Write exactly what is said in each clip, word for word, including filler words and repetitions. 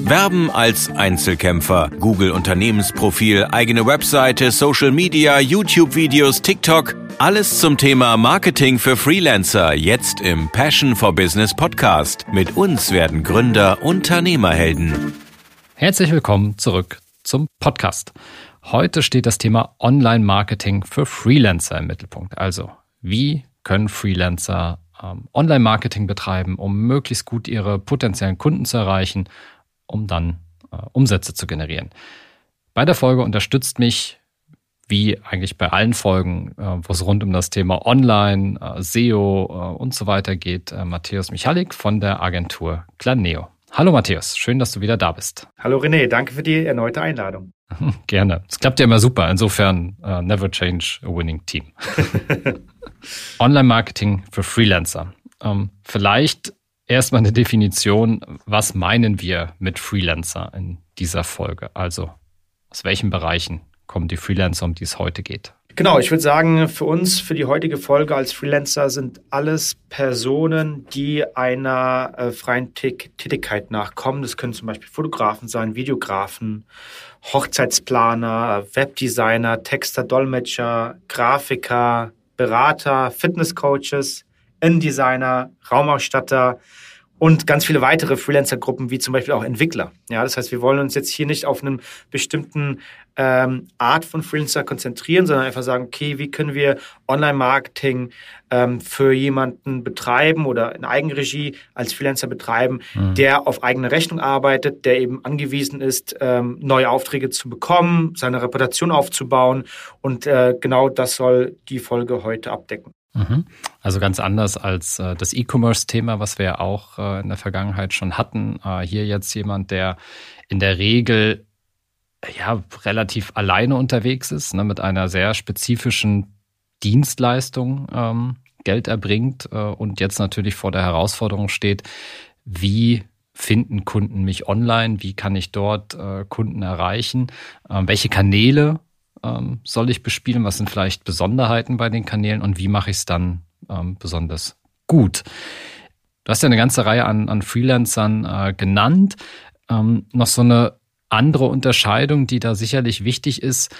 Werben als Einzelkämpfer, Google-Unternehmensprofil, eigene Webseite, Social Media, YouTube-Videos, TikTok. Alles zum Thema Marketing für Freelancer, jetzt im Passion for Business Podcast. Mit uns werden Gründer Unternehmerhelden. Herzlich willkommen zurück zum Podcast. Heute steht das Thema Online-Marketing für Freelancer im Mittelpunkt. Also, wie können Freelancer ähm, Online-Marketing betreiben, um möglichst gut ihre potenziellen Kunden zu erreichen, um dann äh, Umsätze zu generieren. Bei der Folge unterstützt mich, wie eigentlich bei allen Folgen, äh, wo es rund um das Thema Online, äh, S E O äh, und so weiter geht, äh, Matthäus Michalik von der Agentur Planeo. Hallo Matthäus, schön, dass du wieder da bist. Hallo René, danke für die erneute Einladung. Gerne. Es klappt ja immer super. Insofern uh, never change a winning team. Online-Marketing für Freelancer. Ähm, vielleicht erstmal eine Definition. Was meinen wir mit Freelancer in dieser Folge? Also aus welchen Bereichen kommen die Freelancer, um die es heute geht? Genau, ich würde sagen, für uns, für die heutige Folge als Freelancer sind alles Personen, die einer äh, freien Tätigkeit nachkommen. Das können zum Beispiel Fotografen sein, Videografen, Hochzeitsplaner, Webdesigner, Texter, Dolmetscher, Grafiker, Berater, Fitnesscoaches, InDesigner, Raumausstatter und ganz viele weitere Freelancer-Gruppen, wie zum Beispiel auch Entwickler. Ja, das heißt, wir wollen uns jetzt hier nicht auf einen bestimmten ähm, Art von Freelancer konzentrieren, sondern einfach sagen, okay, wie können wir Online-Marketing ähm, für jemanden betreiben oder in Eigenregie als Freelancer betreiben, mhm. der auf eigene Rechnung arbeitet, der eben angewiesen ist, ähm, neue Aufträge zu bekommen, seine Reputation aufzubauen. Und äh, genau das soll die Folge heute abdecken. Also ganz anders als äh, das E-Commerce-Thema, was wir ja auch äh, in der Vergangenheit schon hatten. Äh, hier jetzt jemand, der in der Regel ja relativ alleine unterwegs ist, ne, mit einer sehr spezifischen Dienstleistung ähm, Geld erbringt äh, und jetzt natürlich vor der Herausforderung steht, wie finden Kunden mich online, wie kann ich dort äh, Kunden erreichen, äh, welche Kanäle Ähm, soll ich bespielen? Was sind vielleicht Besonderheiten bei den Kanälen und wie mache ich es dann ähm, besonders gut? Du hast ja eine ganze Reihe an, an Freelancern äh, genannt. Ähm, noch so eine andere Unterscheidung, die da sicherlich wichtig ist.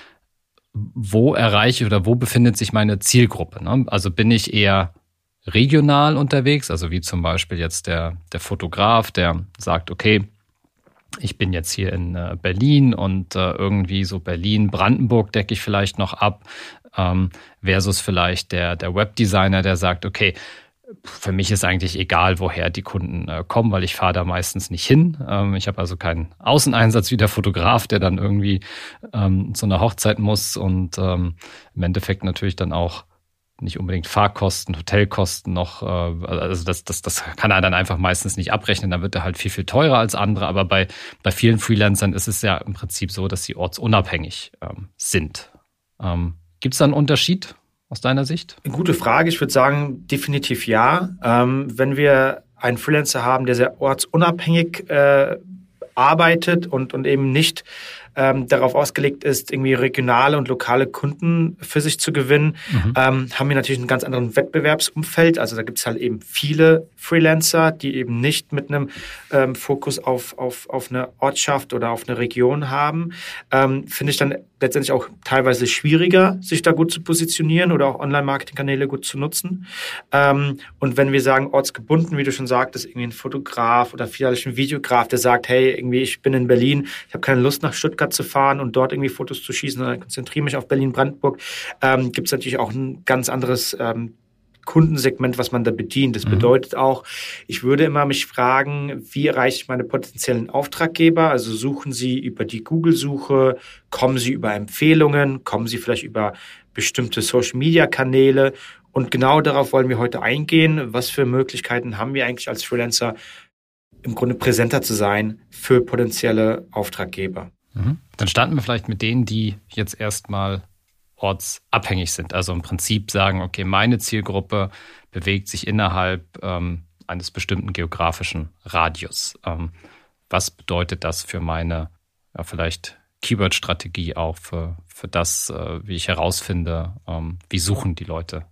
Wo erreiche ich oder wo befindet sich meine Zielgruppe? Ne? Also bin ich eher regional unterwegs, also wie zum Beispiel jetzt der, der Fotograf, der sagt, okay, ich bin jetzt hier in äh, Berlin und äh, irgendwie so Berlin-Brandenburg decke ich vielleicht noch ab, ähm, versus vielleicht der, der Webdesigner, der sagt, okay, für mich ist eigentlich egal, woher die Kunden äh, kommen, weil ich fahre da meistens nicht hin. Ähm, ich habe also keinen Außeneinsatz wie der Fotograf, der dann irgendwie ähm, zu einer Hochzeit muss und ähm, im Endeffekt natürlich dann auch nicht unbedingt Fahrkosten, Hotelkosten noch, also das, das, das kann er dann einfach meistens nicht abrechnen, dann wird er halt viel, viel teurer als andere, aber bei, bei vielen Freelancern ist es ja im Prinzip so, dass sie ortsunabhängig ähm, sind. Ähm, gibt es da einen Unterschied aus deiner Sicht? Gute Frage, ich würde sagen, definitiv ja. Ähm, wenn wir einen Freelancer haben, der sehr ortsunabhängig äh, arbeitet und, und eben nicht ähm, darauf ausgelegt ist, irgendwie regionale und lokale Kunden für sich zu gewinnen, mhm. ähm, haben wir natürlich einen ganz anderen Wettbewerbsumfeld. Also da gibt es halt eben viele Freelancer, die eben nicht mit einem ähm, Fokus auf, auf, auf eine Ortschaft oder auf eine Region haben. Ähm, finde ich dann letztendlich auch teilweise schwieriger, sich da gut zu positionieren oder auch Online-Marketing-Kanäle gut zu nutzen. Ähm, und wenn wir sagen ortsgebunden, wie du schon sagtest, irgendwie ein Fotograf oder vielleicht ein Videograf, der sagt, hey, irgendwie ich bin in Berlin, ich habe keine Lust nach Stuttgart zu fahren und dort irgendwie Fotos zu schießen, sondern konzentriere mich auf Berlin-Brandenburg, ähm, gibt es natürlich auch ein ganz anderes ähm, Kundensegment, was man da bedient. Das mhm. bedeutet auch, ich würde immer mich fragen, wie erreiche ich meine potenziellen Auftraggeber? Also suchen Sie über die Google-Suche, kommen Sie über Empfehlungen, kommen Sie vielleicht über bestimmte Social-Media-Kanäle? Und genau darauf wollen wir heute eingehen. Was für Möglichkeiten haben wir eigentlich als Freelancer, im Grunde präsenter zu sein für potenzielle Auftraggeber? Mhm. Dann starten wir vielleicht mit denen, die jetzt erstmal ortsabhängig sind. Also im Prinzip sagen, okay, meine Zielgruppe bewegt sich innerhalb ähm, eines bestimmten geografischen Radius. Ähm, was bedeutet das für meine, ja, vielleicht Keyword-Strategie auch, für, für das, äh, wie ich herausfinde, ähm, wie suchen die Leute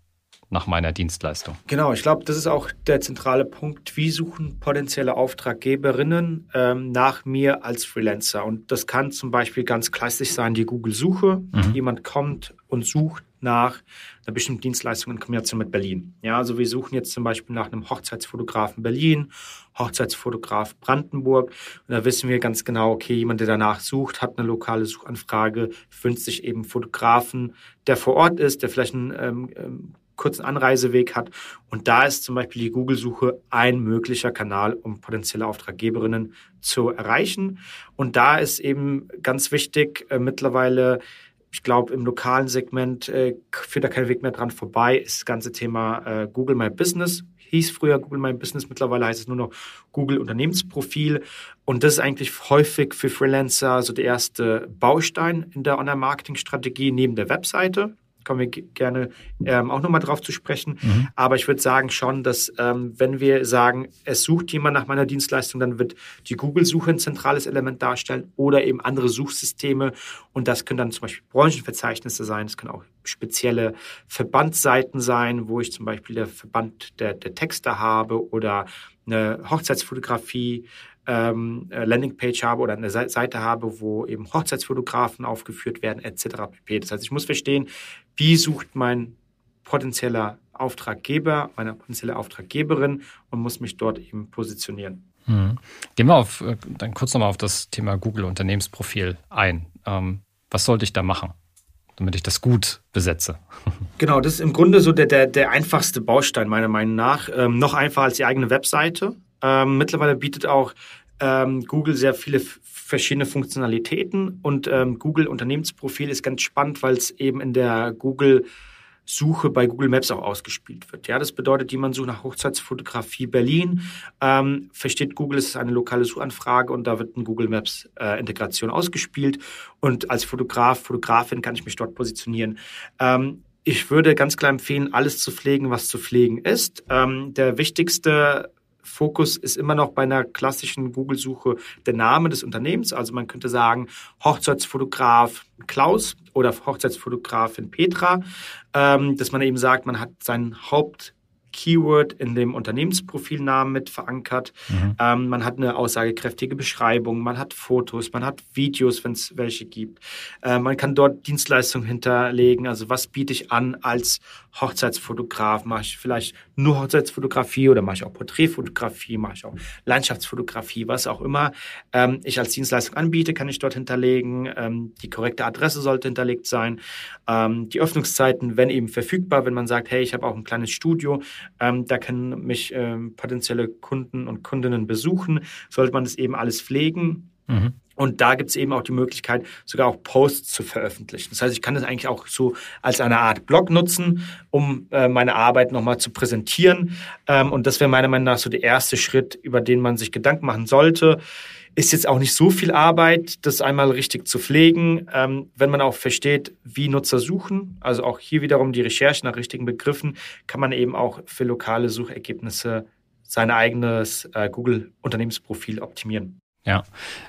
nach meiner Dienstleistung? Genau, ich glaube, das ist auch der zentrale Punkt. Wie suchen potenzielle Auftraggeberinnen ähm, nach mir als Freelancer? Und das kann zum Beispiel ganz klassisch sein, die Google-Suche. Mhm. Jemand kommt und sucht nach einer bestimmten Dienstleistung in Kombination mit Berlin. Ja, also wir suchen jetzt zum Beispiel nach einem Hochzeitsfotografen Berlin, Hochzeitsfotograf Brandenburg. Und da wissen wir ganz genau, okay, jemand, der danach sucht, hat eine lokale Suchanfrage, wünscht sich eben Fotografen, der vor Ort ist, der vielleicht einen ähm, ähm, kurzen Anreiseweg hat. Und da ist zum Beispiel die Google-Suche ein möglicher Kanal, um potenzielle Auftraggeberinnen zu erreichen. Und da ist eben ganz wichtig, äh, mittlerweile, ich glaube, im lokalen Segment äh, führt da kein Weg mehr dran vorbei, ist das ganze Thema äh, Google My Business. Hieß früher Google My Business, mittlerweile heißt es nur noch Google Unternehmensprofil. Und das ist eigentlich häufig für Freelancer so der erste Baustein in der Online-Marketing-Strategie neben der Webseite. Kommen wir gerne ähm, auch nochmal drauf zu sprechen. Mhm. Aber ich würde sagen schon, dass ähm, wenn wir sagen, es sucht jemand nach meiner Dienstleistung, dann wird die Google-Suche ein zentrales Element darstellen oder eben andere Suchsysteme. Und das können dann zum Beispiel Branchenverzeichnisse sein. Es können auch spezielle Verbandsseiten sein, wo ich zum Beispiel der Verband der, der Texter habe oder eine Hochzeitsfotografie Ähm, Landingpage habe oder eine Seite habe, wo eben Hochzeitsfotografen aufgeführt werden, et cetera pp. Das heißt, ich muss verstehen, wie sucht mein potenzieller Auftraggeber, meine potenzielle Auftraggeberin und muss mich dort eben positionieren. Mhm. Gehen wir auf, dann kurz nochmal auf das Thema Google Unternehmensprofil ein. Ähm, was sollte ich da machen, damit ich das gut besetze? Genau, das ist im Grunde so der, der, der einfachste Baustein meiner Meinung nach. Ähm, noch einfacher als die eigene Webseite. Ähm, mittlerweile bietet auch ähm, Google sehr viele f- verschiedene Funktionalitäten und ähm, Google Unternehmensprofil ist ganz spannend, weil es eben in der Google-Suche bei Google Maps auch ausgespielt wird. Ja, das bedeutet, jemand sucht nach Hochzeitsfotografie Berlin, ähm, versteht Google, es ist eine lokale Suchanfrage und da wird eine Google Maps äh, Integration ausgespielt und als Fotograf, Fotografin kann ich mich dort positionieren. Ähm, ich würde ganz klar empfehlen, alles zu pflegen, was zu pflegen ist. Ähm, der wichtigste Fokus ist immer noch bei einer klassischen Google-Suche der Name des Unternehmens. Also man könnte sagen Hochzeitsfotograf Klaus oder Hochzeitsfotografin Petra, ähm, dass man eben sagt, man hat seinen Haupt Keyword in dem Unternehmensprofilnamen mit verankert. Mhm. Ähm, man hat eine aussagekräftige Beschreibung, man hat Fotos, man hat Videos, wenn es welche gibt. Äh, man kann dort Dienstleistungen hinterlegen. Also was biete ich an als Hochzeitsfotograf? Mache ich vielleicht nur Hochzeitsfotografie oder mache ich auch Porträtfotografie, mache ich auch Landschaftsfotografie, was auch immer ähm, ich als Dienstleistung anbiete, kann ich dort hinterlegen. Ähm, die korrekte Adresse sollte hinterlegt sein. Ähm, die Öffnungszeiten, wenn eben verfügbar, wenn man sagt, hey, ich habe auch ein kleines Studio, Ähm, da können mich ähm, potenzielle Kunden und Kundinnen besuchen, sollte man das eben alles pflegen. Mhm. Und da gibt es eben auch die Möglichkeit, sogar auch Posts zu veröffentlichen. Das heißt, ich kann das eigentlich auch so als eine Art Blog nutzen, um äh, meine Arbeit nochmal zu präsentieren. Ähm, und das wäre meiner Meinung nach so der erste Schritt, über den man sich Gedanken machen sollte. Ist jetzt auch nicht so viel Arbeit, das einmal richtig zu pflegen, ähm, wenn man auch versteht, wie Nutzer suchen. Also auch hier wiederum die Recherche nach richtigen Begriffen, kann man eben auch für lokale Suchergebnisse sein eigenes äh, Google-Unternehmensprofil optimieren. Ja,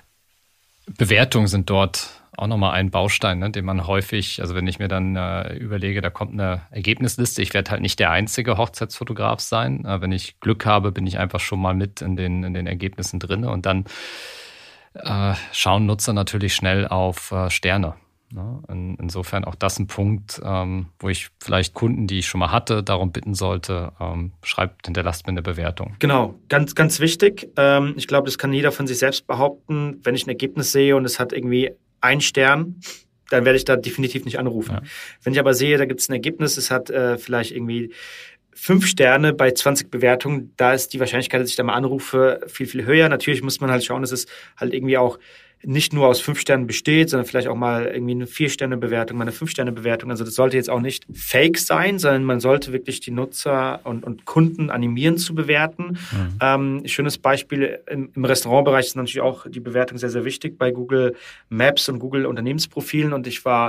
Bewertungen sind dort auch nochmal ein Baustein, ne, den man häufig, also wenn ich mir dann äh, überlege, da kommt eine Ergebnisliste, ich werde halt nicht der einzige Hochzeitsfotograf sein. Äh, wenn ich Glück habe, bin ich einfach schon mal mit in den, in den Ergebnissen drin und dann äh, schauen Nutzer natürlich schnell auf äh, Sterne. Ne? In, insofern auch das ein Punkt, ähm, wo ich vielleicht Kunden, die ich schon mal hatte, darum bitten sollte, ähm, schreibt, hinterlasst mir eine Bewertung. Genau, ganz, ganz wichtig. Ähm, ich glaube, das kann jeder von sich selbst behaupten. Wenn ich ein Ergebnis sehe und es hat irgendwie einen Stern, dann werde ich da definitiv nicht anrufen. Ja. Wenn ich aber sehe, da gibt es ein Ergebnis, es hat äh, vielleicht irgendwie fünf Sterne bei zwanzig Bewertungen, da ist die Wahrscheinlichkeit, dass ich da mal anrufe, viel, viel höher. Natürlich muss man halt schauen, dass es halt irgendwie auch nicht nur aus fünf Sternen besteht, sondern vielleicht auch mal irgendwie eine Vier-Sterne-Bewertung, mal eine Fünf-Sterne-Bewertung. Also das sollte jetzt auch nicht fake sein, sondern man sollte wirklich die Nutzer und, und Kunden animieren zu bewerten. Mhm. Ähm, schönes Beispiel, im, im Restaurantbereich ist natürlich auch die Bewertung sehr, sehr wichtig bei Google Maps und Google Unternehmensprofilen. Und ich war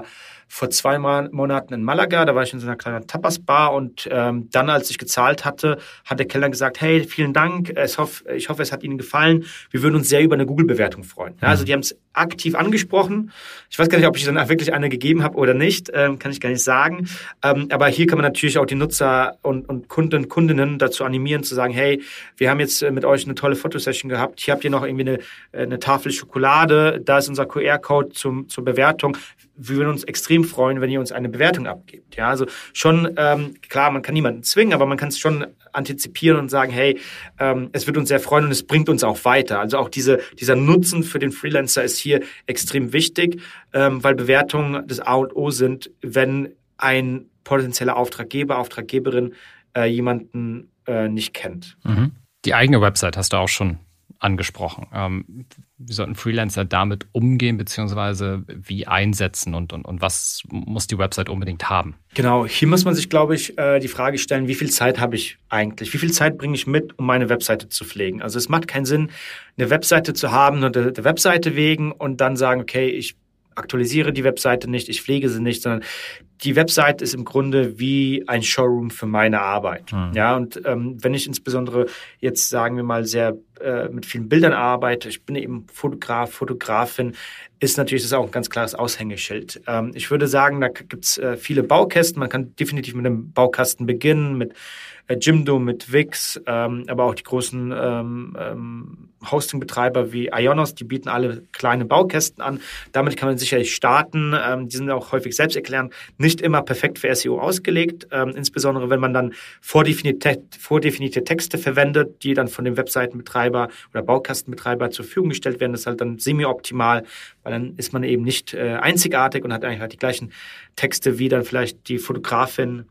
vor zwei Monaten in Malaga, da war ich in so einer kleinen Tapas-Bar und ähm, dann, als ich gezahlt hatte, hat der Kellner gesagt, hey, vielen Dank, ich hoffe, ich hoffe, es hat Ihnen gefallen, wir würden uns sehr über eine Google-Bewertung freuen. Ja, also die haben es aktiv angesprochen. Ich weiß gar nicht, ob ich dann wirklich eine gegeben habe oder nicht, ähm, kann ich gar nicht sagen. Ähm, aber hier kann man natürlich auch die Nutzer und, und Kunden, Kundinnen dazu animieren, zu sagen, hey, wir haben jetzt mit euch eine tolle Fotosession gehabt, hier habt ihr noch irgendwie eine, eine Tafel Schokolade, da ist unser Q R-Code zum, zur Bewertung. Wir würden uns extrem freuen, wenn ihr uns eine Bewertung abgebt. Ja, also schon, ähm, klar, man kann niemanden zwingen, aber man kann es schon antizipieren und sagen, hey, ähm, es wird uns sehr freuen und es bringt uns auch weiter. Also auch diese, dieser Nutzen für den Freelancer ist hier extrem wichtig, ähm, weil Bewertungen das A und O sind, wenn ein potenzieller Auftraggeber, Auftraggeberin äh, jemanden äh, nicht kennt. Mhm. Die eigene Website hast du auch schon angesprochen. Ähm, wie sollten Freelancer damit umgehen, beziehungsweise wie einsetzen und, und, und was muss die Website unbedingt haben? Genau, hier muss man sich, glaube ich, die Frage stellen, wie viel Zeit habe ich eigentlich? Wie viel Zeit bringe ich mit, um meine Webseite zu pflegen? Also es macht keinen Sinn, eine Webseite zu haben, nur der, der Webseite wegen und dann sagen, okay, ich aktualisiere die Webseite nicht, ich pflege sie nicht, sondern die Webseite ist im Grunde wie ein Showroom für meine Arbeit. Mhm. Ja, und ähm, wenn ich insbesondere jetzt, sagen wir mal, sehr äh, mit vielen Bildern arbeite, ich bin eben Fotograf, Fotografin, ist natürlich das auch ein ganz klares Aushängeschild. Ähm, ich würde sagen, da gibt es äh, viele Baukästen. Man kann definitiv mit einem Baukasten beginnen, mit äh, Jimdo, mit Wix, ähm, aber auch die großen ähm, ähm, Hosting-Betreiber wie Ionos, die bieten alle kleine Baukästen an. Damit kann man sicherlich starten. Ähm, die sind auch häufig selbsterklärend, nicht immer perfekt für S E O ausgelegt, ähm, insbesondere wenn man dann vordefinierte, vordefinierte Texte verwendet, die dann von dem Webseitenbetreiber oder Baukastenbetreiber zur Verfügung gestellt werden. Das ist halt dann semi-optimal, weil dann ist man eben nicht äh, einzigartig und hat eigentlich halt die gleichen Texte wie dann vielleicht die Fotografin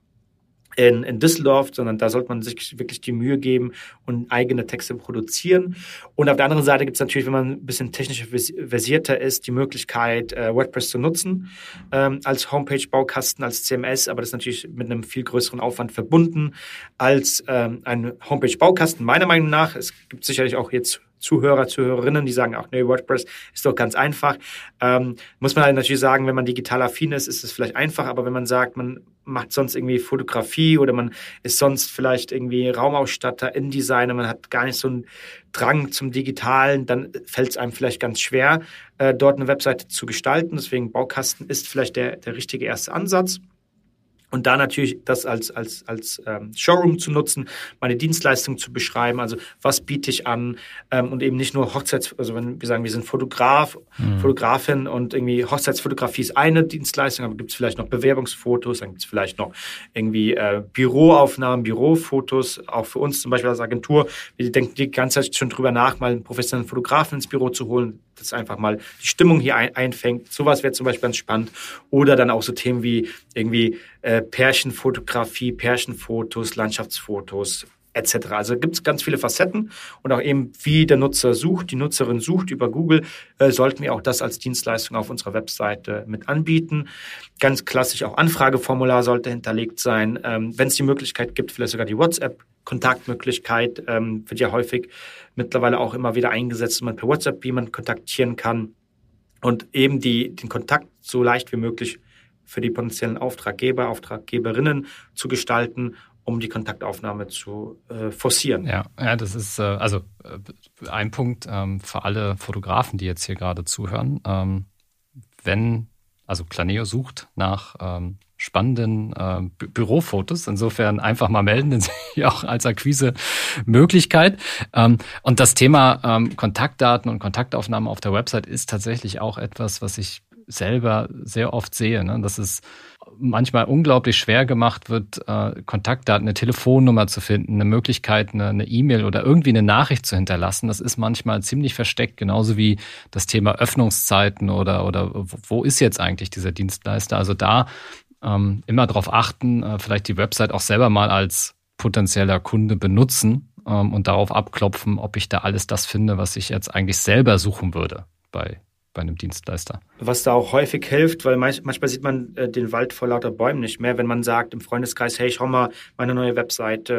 in, in Düsseldorf, sondern da sollte man sich wirklich die Mühe geben und eigene Texte produzieren. Und auf der anderen Seite gibt es natürlich, wenn man ein bisschen technisch versierter ist, die Möglichkeit, äh, WordPress zu nutzen ähm, als Homepage-Baukasten, als C M S, aber das ist natürlich mit einem viel größeren Aufwand verbunden als ähm, ein Homepage-Baukasten. Meiner Meinung nach, es gibt sicherlich auch jetzt Zuhörer, Zuhörerinnen, die sagen, ach nee, WordPress ist doch ganz einfach. Ähm, muss man halt natürlich sagen, wenn man digital affin ist, ist es vielleicht einfach, aber wenn man sagt, man macht sonst irgendwie Fotografie oder man ist sonst vielleicht irgendwie Raumausstatter, InDesigner, man hat gar nicht so einen Drang zum Digitalen, dann fällt es einem vielleicht ganz schwer, äh, dort eine Webseite zu gestalten. Deswegen Baukasten ist vielleicht der, der richtige erste Ansatz. Und da natürlich das als, als, als ähm, Showroom zu nutzen, meine Dienstleistung zu beschreiben, also was biete ich an ähm, und eben nicht nur Hochzeits-, also wenn wir sagen, wir sind Fotograf, mhm. Fotografin und irgendwie Hochzeitsfotografie ist eine Dienstleistung, aber gibt es vielleicht noch Bewerbungsfotos, dann gibt es vielleicht noch irgendwie äh, Büroaufnahmen, Bürofotos, auch für uns zum Beispiel als Agentur. Wir denken die ganze Zeit schon drüber nach, mal einen professionellen Fotografen ins Büro zu holen, das einfach mal die Stimmung hier ein, einfängt. Sowas wäre zum Beispiel ganz spannend. Oder dann auch so Themen wie irgendwie äh, Pärchenfotografie, Pärchenfotos, Landschaftsfotos et cetera. Also gibt es ganz viele Facetten und auch eben, wie der Nutzer sucht, die Nutzerin sucht über Google, äh, sollten wir auch das als Dienstleistung auf unserer Webseite mit anbieten. Ganz klassisch auch Anfrageformular sollte hinterlegt sein. Ähm, wenn es die Möglichkeit gibt, vielleicht sogar die WhatsApp-Kontaktmöglichkeit, ähm, wird ja häufig mittlerweile auch immer wieder eingesetzt, dass man per WhatsApp jemanden kontaktieren kann und eben die, den Kontakt so leicht wie möglich für die potenziellen Auftraggeber, Auftraggeberinnen zu gestalten, um die Kontaktaufnahme zu äh, forcieren. Ja, ja, das ist äh, also äh, ein Punkt ähm, für alle Fotografen, die jetzt hier gerade zuhören. Ähm, wenn, also Planeo sucht nach ähm, spannenden äh, Bü- Bürofotos, insofern einfach mal melden, denn sie auch als Akquise-Möglichkeit. Ähm, und das Thema ähm, Kontaktdaten und Kontaktaufnahme auf der Website ist tatsächlich auch etwas, was ich selber sehr oft sehe, ne? Dass es manchmal unglaublich schwer gemacht wird, äh, Kontaktdaten, eine Telefonnummer zu finden, eine Möglichkeit, eine, eine E-Mail oder irgendwie eine Nachricht zu hinterlassen. Das ist manchmal ziemlich versteckt, genauso wie das Thema Öffnungszeiten oder, oder wo ist jetzt eigentlich dieser Dienstleister? Also da ähm, immer darauf achten, äh, vielleicht die Website auch selber mal als potenzieller Kunde benutzen ähm, und darauf abklopfen, ob ich da alles das finde, was ich jetzt eigentlich selber suchen würde bei bei einem Dienstleister. Was da auch häufig hilft, weil manchmal sieht man äh, den Wald vor lauter Bäumen nicht mehr, wenn man sagt im Freundeskreis, hey, schau mal, meine neue Webseite,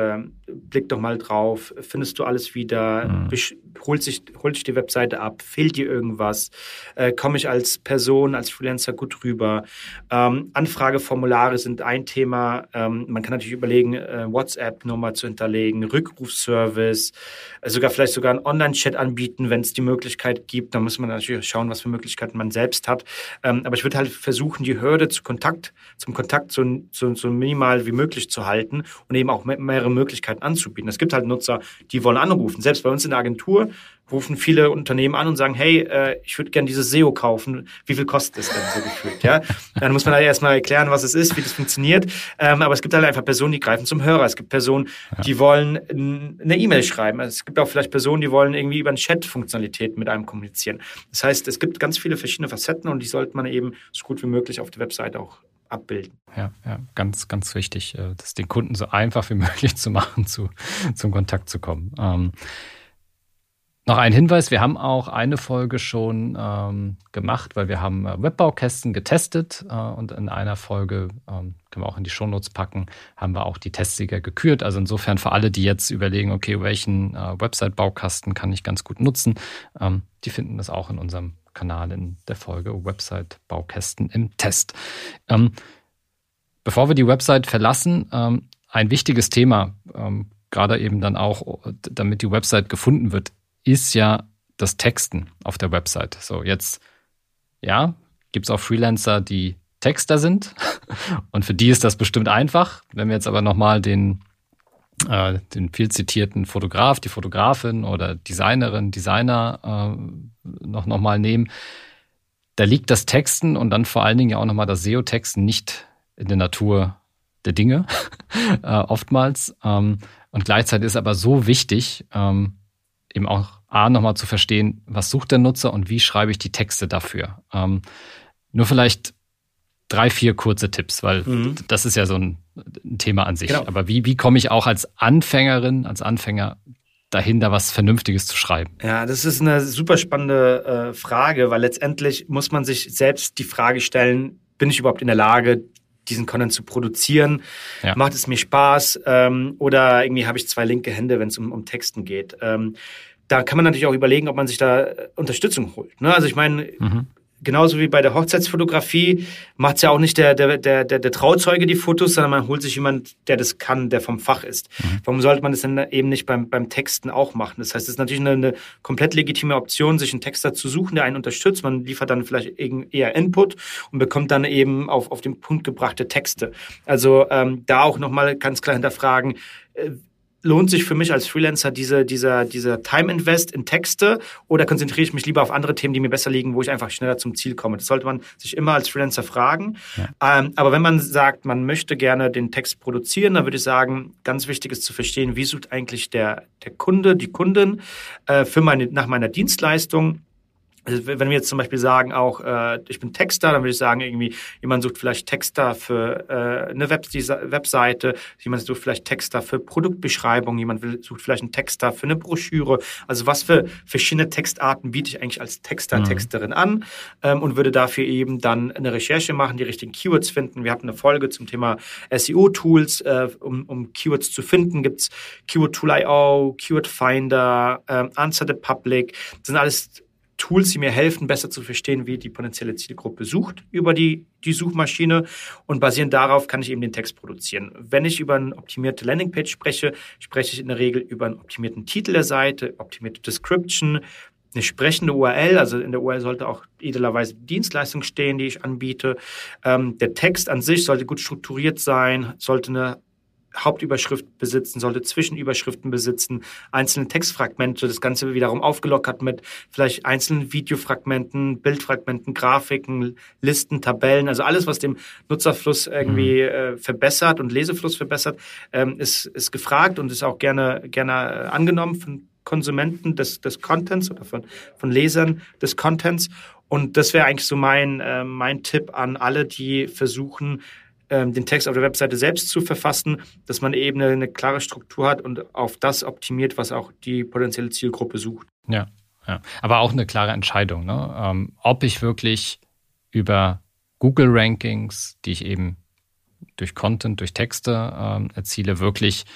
blick doch mal drauf, findest du alles wieder, mhm. holt sich, holt sich die Webseite ab, fehlt dir irgendwas, äh, komme ich als Person, als Freelancer gut rüber. Ähm, Anfrageformulare sind ein Thema, ähm, man kann natürlich überlegen, äh, WhatsApp-Nummer zu hinterlegen, Rückrufservice, äh, sogar vielleicht sogar einen Online-Chat anbieten, wenn es die Möglichkeit gibt, da muss man natürlich schauen, was für Möglichkeiten man selbst hat, ähm, aber ich würde halt versuchen, die Hürde zu Kontakt, zum Kontakt so, so, so minimal wie möglich zu halten und eben auch mehrere Möglichkeiten anzubieten. Es gibt halt Nutzer, die wollen anrufen. Selbst bei uns in der Agentur rufen viele Unternehmen an und sagen, hey, äh, ich würde gerne dieses S E O kaufen. Wie viel kostet es denn so gefühlt? Ja? Dann muss man halt erstmal erklären, was es ist, wie das funktioniert. Ähm, aber es gibt halt einfach Personen, die greifen zum Hörer. Es gibt Personen, ja. die wollen eine E-Mail schreiben. Es gibt auch vielleicht Personen, die wollen irgendwie über eine Chat-Funktionalität mit einem kommunizieren. Das heißt, es gibt ganz viele verschiedene Facetten und die sollte man eben so gut wie möglich auf der Webseite auch abbilden. Ja, ja, ganz, ganz wichtig, das den Kunden so einfach wie möglich zu machen, zu, zum Kontakt zu kommen. Ähm, noch ein Hinweis, wir haben auch eine Folge schon ähm, gemacht, weil wir haben äh, Webbaukästen getestet äh, und in einer Folge, ähm, können wir auch in die Shownotes packen, haben wir auch die Testsieger gekürt. Also insofern für alle, die jetzt überlegen, okay, welchen äh, Website-Baukasten kann ich ganz gut nutzen, ähm, die finden das auch in unserem Kanal in der Folge Website-Baukästen im Test. Ähm, bevor wir die Website verlassen, ähm, ein wichtiges Thema, ähm, gerade eben dann auch, damit die Website gefunden wird, ist ja das Texten auf der Website. So, jetzt, ja, gibt es auch Freelancer, die Texter sind und für die ist das bestimmt einfach. Wenn wir jetzt aber nochmal den, äh, den viel zitierten Fotograf, die Fotografin oder Designerin, Designer äh, noch, noch mal nehmen, da liegt das Texten und dann vor allen Dingen ja auch nochmal das S E O-Texten nicht in der Natur der Dinge, äh, oftmals. Ähm, und gleichzeitig ist aber so wichtig, ähm, eben auch A, nochmal zu verstehen, was sucht der Nutzer und wie schreibe ich die Texte dafür. Ähm, nur vielleicht drei, vier kurze Tipps, weil mhm. das ist ja so ein, ein Thema an sich. Genau. Aber wie, wie komme ich auch als Anfängerin, als Anfänger dahin, da was Vernünftiges zu schreiben? Ja, das ist eine super spannende äh, Frage, weil letztendlich muss man sich selbst die Frage stellen, bin ich überhaupt in der Lage, diesen Content zu produzieren? Ja. Macht es mir Spaß? Ähm, oder irgendwie habe ich zwei linke Hände, wenn es um, um Texten geht? Ähm, da kann man natürlich auch überlegen, ob man sich da Unterstützung holt. Ne? Also ich meine, mhm. genauso wie bei der Hochzeitsfotografie macht es ja auch nicht der, der, der, der, der Trauzeuge die Fotos, sondern man holt sich jemand, der das kann, der vom Fach ist. Mhm. Warum sollte man das dann eben nicht beim, beim Texten auch machen? Das heißt, es ist natürlich eine, eine komplett legitime Option, sich einen Texter zu suchen, der einen unterstützt. Man liefert dann vielleicht eher Input und bekommt dann eben auf, auf den Punkt gebrachte Texte. Also ähm, da auch nochmal ganz klar hinterfragen, äh, lohnt sich für mich als Freelancer diese, dieser, dieser Time-Invest in Texte oder konzentriere ich mich lieber auf andere Themen, die mir besser liegen, wo ich einfach schneller zum Ziel komme? Das sollte man sich immer als Freelancer fragen. Ja. Ähm, aber wenn man sagt, man möchte gerne den Text produzieren, dann würde ich sagen, ganz wichtig ist zu verstehen, wie sucht eigentlich der, der Kunde, die Kundin äh, für meine, nach meiner Dienstleistung. Also wenn wir jetzt zum Beispiel sagen, auch äh, ich bin Texter, dann würde ich sagen, irgendwie jemand sucht vielleicht Texter für äh, eine Web Webseite, jemand sucht vielleicht Texter für Produktbeschreibung, jemand will, sucht vielleicht einen Texter für eine Broschüre. Also was für verschiedene Textarten biete ich eigentlich als Texter, mhm. Texterin an ähm, und würde dafür eben dann eine Recherche machen, die richtigen Keywords finden. Wir hatten eine Folge zum Thema S E O-Tools, äh, um, um Keywords zu finden. Gibt's Keyword Tool Punkt I O, Keyword Finder, äh, Answer the Public. Das sind alles Tools, die mir helfen, besser zu verstehen, wie die potenzielle Zielgruppe sucht über die, die Suchmaschine und basierend darauf kann ich eben den Text produzieren. Wenn ich über eine optimierte Landingpage spreche, spreche ich in der Regel über einen optimierten Titel der Seite, optimierte Description, eine sprechende U R L, also in der U R L sollte auch idealerweise die Dienstleistung stehen, die ich anbiete. Ähm, der Text an sich sollte gut strukturiert sein, sollte eine Hauptüberschrift besitzen, sollte Zwischenüberschriften besitzen, einzelne Textfragmente, das Ganze wiederum aufgelockert mit vielleicht einzelnen Videofragmenten, Bildfragmenten, Grafiken, Listen, Tabellen, also alles, was dem Nutzerfluss irgendwie äh, verbessert und Lesefluss verbessert, ähm, ist, ist gefragt und ist auch gerne, gerne äh, angenommen von Konsumenten des, des Contents oder von, von Lesern des Contents. Und das wäre eigentlich so mein, äh, mein Tipp an alle, die versuchen, den Text auf der Webseite selbst zu verfassen, dass man eben eine, eine klare Struktur hat und auf das optimiert, was auch die potenzielle Zielgruppe sucht. Ja, ja. Aber auch eine klare Entscheidung, ne? Ähm, ob ich wirklich über Google-Rankings, die ich eben durch Content, durch Texte ähm, erziele, wirklich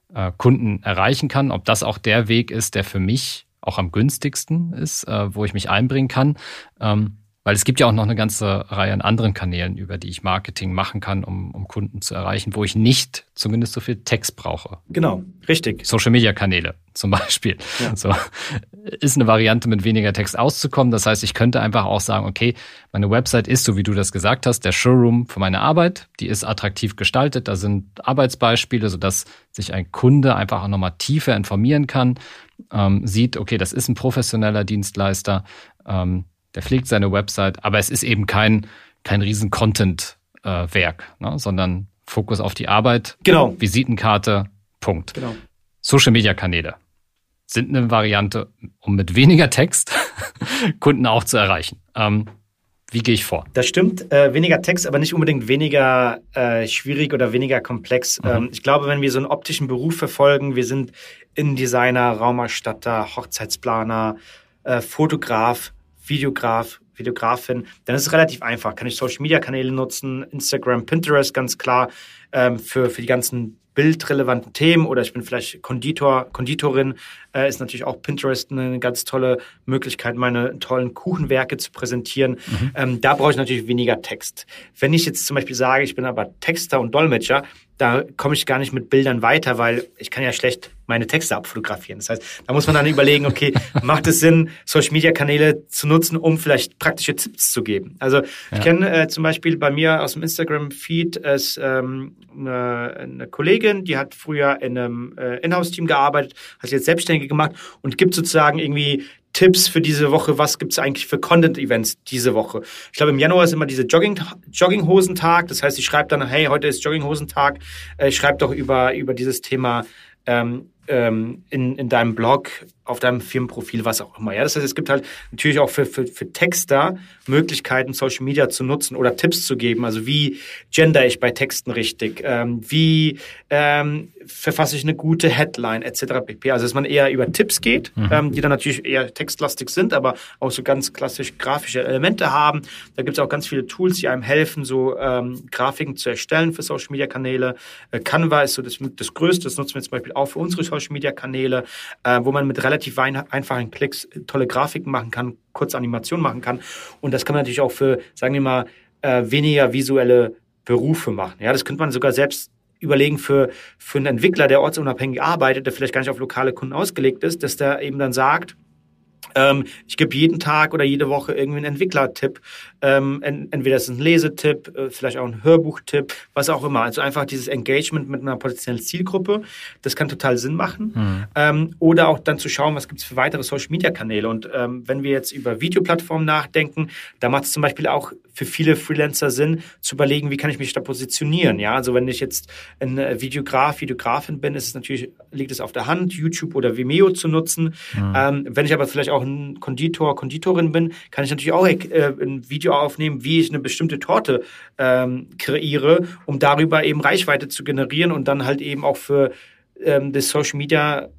äh, Kunden erreichen kann, ob das auch der Weg ist, der für mich auch am günstigsten ist, äh, wo ich mich einbringen kann. Ähm, weil es gibt ja auch noch eine ganze Reihe an anderen Kanälen, über die ich Marketing machen kann, um, um Kunden zu erreichen, wo ich nicht zumindest so viel Text brauche. Genau, richtig. Social-Media-Kanäle zum Beispiel. Ja. So, ist eine Variante, mit weniger Text auszukommen. Das heißt, ich könnte einfach auch sagen, okay, meine Website ist, so wie du das gesagt hast, der Showroom für meine Arbeit. Die ist attraktiv gestaltet. Da sind Arbeitsbeispiele, sodass sich ein Kunde einfach auch nochmal tiefer informieren kann, ähm, sieht, okay, das ist ein professioneller Dienstleister, ähm, der pflegt seine Website, aber es ist eben kein, kein riesen Content-Werk, äh, ne, sondern Fokus auf die Arbeit, genau. Visitenkarte, Punkt. Genau. Social-Media-Kanäle sind eine Variante, um mit weniger Text Kunden auch zu erreichen. Ähm, wie gehe ich vor? Das stimmt, äh, weniger Text, aber nicht unbedingt weniger äh, schwierig oder weniger komplex. Mhm. Ähm, ich glaube, wenn wir so einen optischen Beruf verfolgen, wir sind Innendesigner, Raumausstatter, Hochzeitsplaner, äh, Fotograf, Videograf, Videografin, dann ist es relativ einfach. Kann ich Social-Media-Kanäle nutzen, Instagram, Pinterest, ganz klar, ähm, für, für die ganzen bildrelevanten Themen, oder ich bin vielleicht Konditor, Konditorin, äh, ist natürlich auch Pinterest eine ganz tolle Möglichkeit, meine tollen Kuchenwerke zu präsentieren. Mhm. Ähm, da brauche ich natürlich weniger Text. Wenn ich jetzt zum Beispiel sage, ich bin aber Texter und Dolmetscher, da komme ich gar nicht mit Bildern weiter, weil ich kann ja schlecht meine Texte abfotografieren. Das heißt, da muss man dann überlegen, okay, macht es Sinn, Social-Media-Kanäle zu nutzen, um vielleicht praktische Tipps zu geben? Also ja. ich kenne äh, zum Beispiel bei mir aus dem Instagram-Feed ist ähm, eine, eine Kollegin, die hat früher in einem äh, Inhouse-Team gearbeitet, hat sich jetzt selbstständig gemacht und gibt sozusagen irgendwie Tipps für diese Woche, was gibt es eigentlich für Content-Events diese Woche. Ich glaube, im Januar ist immer diese Jogging, Jogginghosentag. Das heißt, ich schreibe dann, hey, heute ist Jogginghosentag. Ich schreibe doch über, über dieses Thema ähm, ähm, in, in deinem Blog, auf deinem Firmenprofil, was auch immer. Ja, das heißt, es gibt halt natürlich auch für, für, für Texter Möglichkeiten, Social Media zu nutzen oder Tipps zu geben. Also wie gender ich bei Texten richtig? Ähm, wie ähm, verfasse ich eine gute Headline et cetera pp. Also dass man eher über Tipps geht, mhm. ähm, die dann natürlich eher textlastig sind, aber auch so ganz klassisch grafische Elemente haben. Da gibt es auch ganz viele Tools, die einem helfen, so ähm, Grafiken zu erstellen für Social Media Kanäle. Äh, Canva ist so das, das Größte. Das nutzen wir zum Beispiel auch für unsere Social Media Kanäle, äh, wo man mit relativ einfachen Klicks tolle Grafiken machen kann, kurze Animationen machen kann. Und das kann man natürlich auch für, sagen wir mal, äh, weniger visuelle Berufe machen. Ja, das könnte man sogar selbst überlegen für, für einen Entwickler, der ortsunabhängig arbeitet, der vielleicht gar nicht auf lokale Kunden ausgelegt ist, dass der eben dann sagt, ähm, ich gebe jeden Tag oder jede Woche irgendwie einen Entwicklertipp. Ähm, ent- entweder ist es ein Lesetipp, äh, vielleicht auch ein Hörbuchtipp, was auch immer. Also einfach dieses Engagement mit einer potenziellen Zielgruppe, das kann total Sinn machen. Mhm. Ähm, oder auch dann zu schauen, was gibt es für weitere Social-Media-Kanäle. Und ähm, wenn wir jetzt über Videoplattformen nachdenken, da macht es zum Beispiel auch für viele Freelancer Sinn, zu überlegen, wie kann ich mich da positionieren. Ja, also wenn ich jetzt ein Videograf, Videografin bin, ist es natürlich, liegt es auf der Hand, YouTube oder Vimeo zu nutzen. Mhm. Ähm, wenn ich aber vielleicht auch ein Konditor, Konditorin bin, kann ich natürlich auch äh, ein Video aufnehmen, wie ich eine bestimmte Torte ähm, kreiere, um darüber eben Reichweite zu generieren und dann halt eben auch für ähm, das Social Media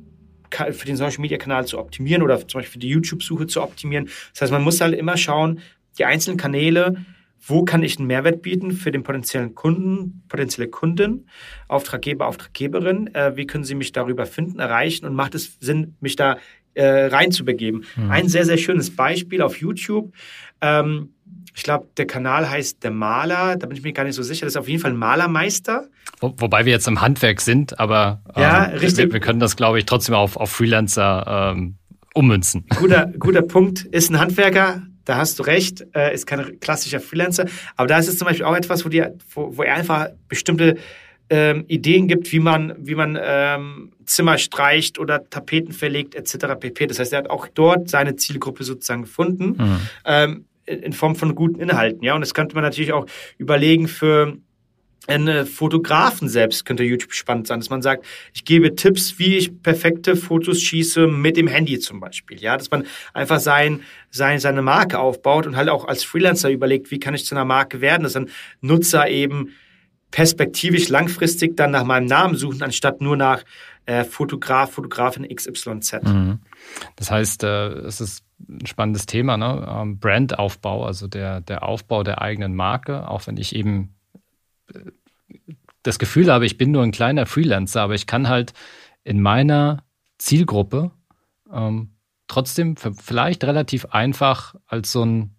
für den Social Media Kanal zu optimieren oder zum Beispiel für die YouTube-Suche zu optimieren. Das heißt, man muss halt immer schauen, die einzelnen Kanäle, wo kann ich einen Mehrwert bieten für den potenziellen Kunden, potenzielle Kunden, Auftraggeber, Auftraggeberin, äh, wie können sie mich darüber finden, erreichen und macht es Sinn, mich da äh, reinzubegeben. Mhm. Ein sehr, sehr schönes Beispiel auf YouTube. Ähm, ich glaube, der Kanal heißt Der Maler, da bin ich mir gar nicht so sicher. Das ist auf jeden Fall ein Malermeister. Wo, wobei wir jetzt im Handwerk sind, aber ähm, ja, richtig. Wir, wir können das, glaube ich, trotzdem auf, auf Freelancer ähm, ummünzen. Guter, guter Punkt. Ist ein Handwerker, da hast du recht, äh, ist kein klassischer Freelancer. Aber da ist es zum Beispiel auch etwas, wo, die, wo, wo er einfach bestimmte Ähm, Ideen gibt, wie man, wie man ähm, Zimmer streicht oder Tapeten verlegt et cetera pp. Das heißt, er hat auch dort seine Zielgruppe sozusagen gefunden, mhm. ähm, in Form von guten Inhalten. Ja, und das könnte man natürlich auch überlegen für einen Fotografen selbst, könnte YouTube spannend sein, dass man sagt, ich gebe Tipps, wie ich perfekte Fotos schieße mit dem Handy zum Beispiel. Ja, dass man einfach sein, sein, seine Marke aufbaut und halt auch als Freelancer überlegt, wie kann ich zu einer Marke werden, dass ein Nutzer eben perspektivisch langfristig dann nach meinem Namen suchen, anstatt nur nach äh, Fotograf, Fotografin X Y Z. Mhm. Das heißt, äh, es ist ein spannendes Thema, ne? Ähm, Brandaufbau, also der, der Aufbau der eigenen Marke, auch wenn ich eben äh, das Gefühl habe, ich bin nur ein kleiner Freelancer, aber ich kann halt in meiner Zielgruppe ähm, trotzdem vielleicht relativ einfach als so ein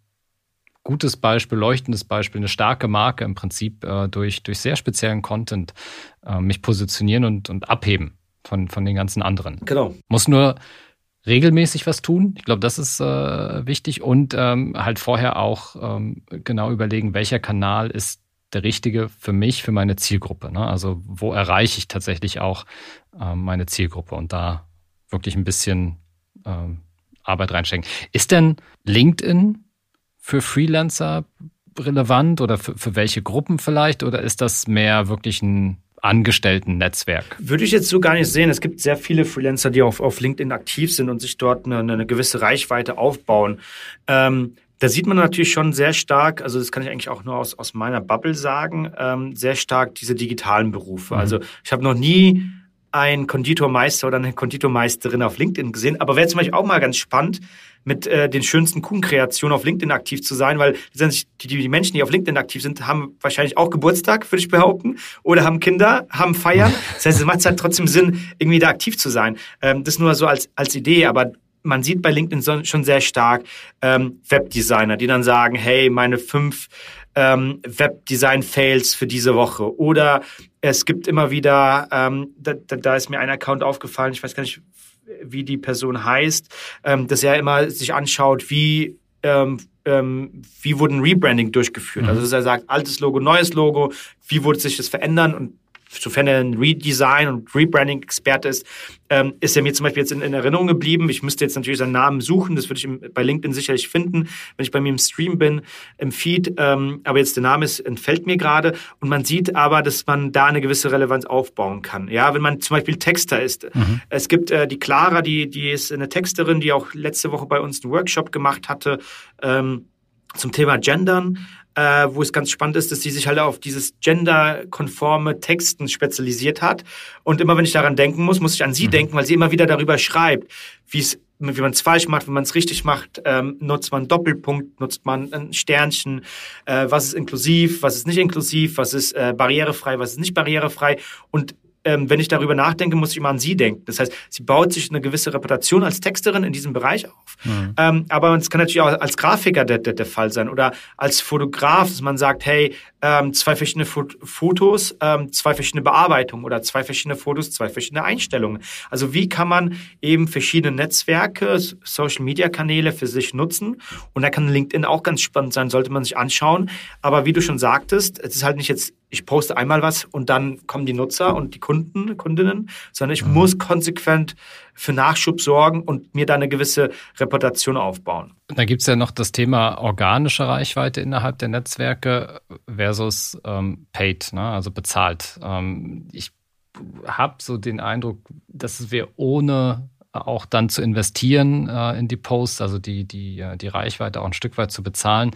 gutes Beispiel, leuchtendes Beispiel, eine starke Marke im Prinzip äh, durch, durch sehr speziellen Content äh, mich positionieren und, und abheben von, von den ganzen anderen. Genau. Muss nur regelmäßig was tun. Ich glaube, das ist äh, wichtig und ähm, halt vorher auch ähm, genau überlegen, welcher Kanal ist der richtige für mich, für meine Zielgruppe. Ne? Also wo erreiche ich tatsächlich auch ähm, meine Zielgruppe und da wirklich ein bisschen ähm, Arbeit reinstecken. Ist denn LinkedIn für Freelancer relevant oder für, für welche Gruppen vielleicht oder ist das mehr wirklich ein Angestellten-Netzwerk? Würde ich jetzt so gar nicht sehen. Es gibt sehr viele Freelancer, die auf, auf LinkedIn aktiv sind und sich dort eine, eine gewisse Reichweite aufbauen. Ähm, da sieht man natürlich schon sehr stark, also das kann ich eigentlich auch nur aus, aus meiner Bubble sagen, ähm, sehr stark diese digitalen Berufe. Mhm. Also ich habe noch nie einen Konditormeister oder eine Konditormeisterin auf LinkedIn gesehen, aber wäre zum Beispiel auch mal ganz spannend, mit äh, den schönsten Kuchenkreationen auf LinkedIn aktiv zu sein, weil die, die Menschen, die auf LinkedIn aktiv sind, haben wahrscheinlich auch Geburtstag, würde ich behaupten, oder haben Kinder, haben Feiern. Das heißt, es macht halt trotzdem Sinn, irgendwie da aktiv zu sein. Ähm, das nur so als als Idee, aber man sieht bei LinkedIn so, schon sehr stark ähm, Webdesigner, die dann sagen, hey, meine fünf ähm, Webdesign-Fails für diese Woche. Oder es gibt immer wieder, ähm, da, da ist mir ein Account aufgefallen, ich weiß gar nicht, wie die Person heißt, ähm, dass er immer sich anschaut, wie ähm, ähm, wie wurde ein Rebranding durchgeführt. Mhm. Also dass er sagt, altes Logo, neues Logo, wie wurde sich das verändern und sofern er ein Redesign- und Rebranding-Experte ist, ähm, ist er mir zum Beispiel jetzt in, in Erinnerung geblieben. Ich müsste jetzt natürlich seinen Namen suchen, das würde ich im, bei LinkedIn sicherlich finden, wenn ich bei mir im Stream bin, im Feed, ähm, aber jetzt der Name ist, entfällt mir gerade und man sieht aber, dass man da eine gewisse Relevanz aufbauen kann. Ja, wenn man zum Beispiel Texter ist. Mhm. Es gibt äh, die Clara, die, die ist eine Texterin, die auch letzte Woche bei uns einen Workshop gemacht hatte, ähm, zum Thema Gendern, äh, wo es ganz spannend ist, dass sie sich halt auf dieses genderkonforme Texten spezialisiert hat. Und immer wenn ich daran denken muss, muss ich an sie mhm. denken, weil sie immer wieder darüber schreibt, wie es, wie man es falsch macht, wenn man es richtig macht, ähm, nutzt man einen Doppelpunkt, nutzt man ein Sternchen, äh, was ist inklusiv, was ist nicht inklusiv, was ist äh, barrierefrei, was ist nicht barrierefrei. Und Ähm, wenn ich darüber nachdenke, muss ich immer an sie denken. Das heißt, sie baut sich eine gewisse Reputation als Texterin in diesem Bereich auf. Mhm. Ähm, aber es kann natürlich auch als Grafiker der, der, der Fall sein oder als Fotograf, dass man sagt, hey, ähm, zwei verschiedene Fot- Fotos, ähm, zwei verschiedene Bearbeitungen oder zwei verschiedene Fotos, zwei verschiedene Einstellungen. Also wie kann man eben verschiedene Netzwerke, Social-Media-Kanäle für sich nutzen? Und da kann LinkedIn auch ganz spannend sein, sollte man sich anschauen. Aber wie du schon sagtest, es ist halt nicht jetzt, ich poste einmal was und dann kommen die Nutzer und die Kunden, Kundinnen, sondern ich mhm. muss konsequent für Nachschub sorgen und mir da eine gewisse Reputation aufbauen. Da gibt es ja noch das Thema organische Reichweite innerhalb der Netzwerke versus ähm, paid, ne? Also bezahlt. Ähm, ich habe so den Eindruck, dass wir ohne auch dann zu investieren äh, in die Posts, also die, die, die Reichweite auch ein Stück weit zu bezahlen,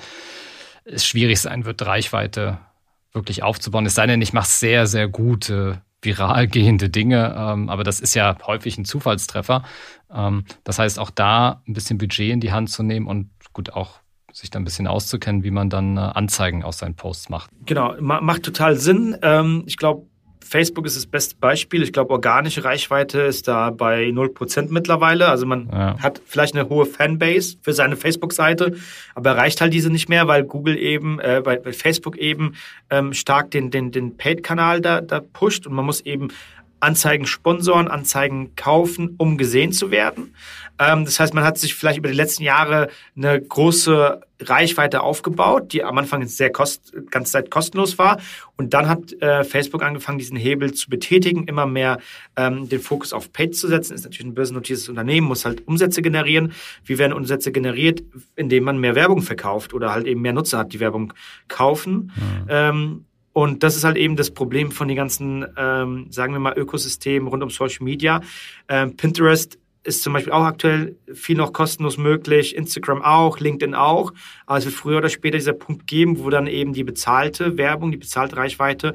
es schwierig sein wird, Reichweite wirklich aufzubauen. Es sei denn, ich mache sehr, sehr gute, viral gehende Dinge, ähm, aber das ist ja häufig ein Zufallstreffer. Ähm, das heißt, auch da ein bisschen Budget in die Hand zu nehmen und gut auch sich da ein bisschen auszukennen, wie man dann äh, Anzeigen aus seinen Posts macht. Genau, ma- macht total Sinn. Ähm, ich glaube, Facebook ist das beste Beispiel. Ich glaube, organische Reichweite ist da bei null Prozent mittlerweile. Also man ja. hat vielleicht eine hohe Fanbase für seine Facebook-Seite, aber erreicht halt diese nicht mehr, weil Google eben, äh, bei, bei Facebook eben ähm, stark den, den, den Paid-Kanal da, da pusht und man muss eben Anzeigen sponsoren, Anzeigen kaufen, um gesehen zu werden. Ähm, das heißt, man hat sich vielleicht über die letzten Jahre eine große Reichweite aufgebaut, die am Anfang sehr kost, ganze Zeit kostenlos war. Und dann hat äh, Facebook angefangen, diesen Hebel zu betätigen, immer mehr ähm, den Fokus auf Paid zu setzen. Ist natürlich ein börsennotiertes Unternehmen, muss halt Umsätze generieren. Wie werden Umsätze generiert? Indem man mehr Werbung verkauft oder halt eben mehr Nutzer hat, die Werbung kaufen. Mhm. Ähm, Und das ist halt eben das Problem von den ganzen, ähm, sagen wir mal, Ökosystemen rund um Social Media. Ähm, Pinterest ist zum Beispiel auch aktuell viel noch kostenlos möglich, Instagram auch, LinkedIn auch. Aber es wird früher oder später dieser Punkt geben, wo dann eben die bezahlte Werbung, die bezahlte Reichweite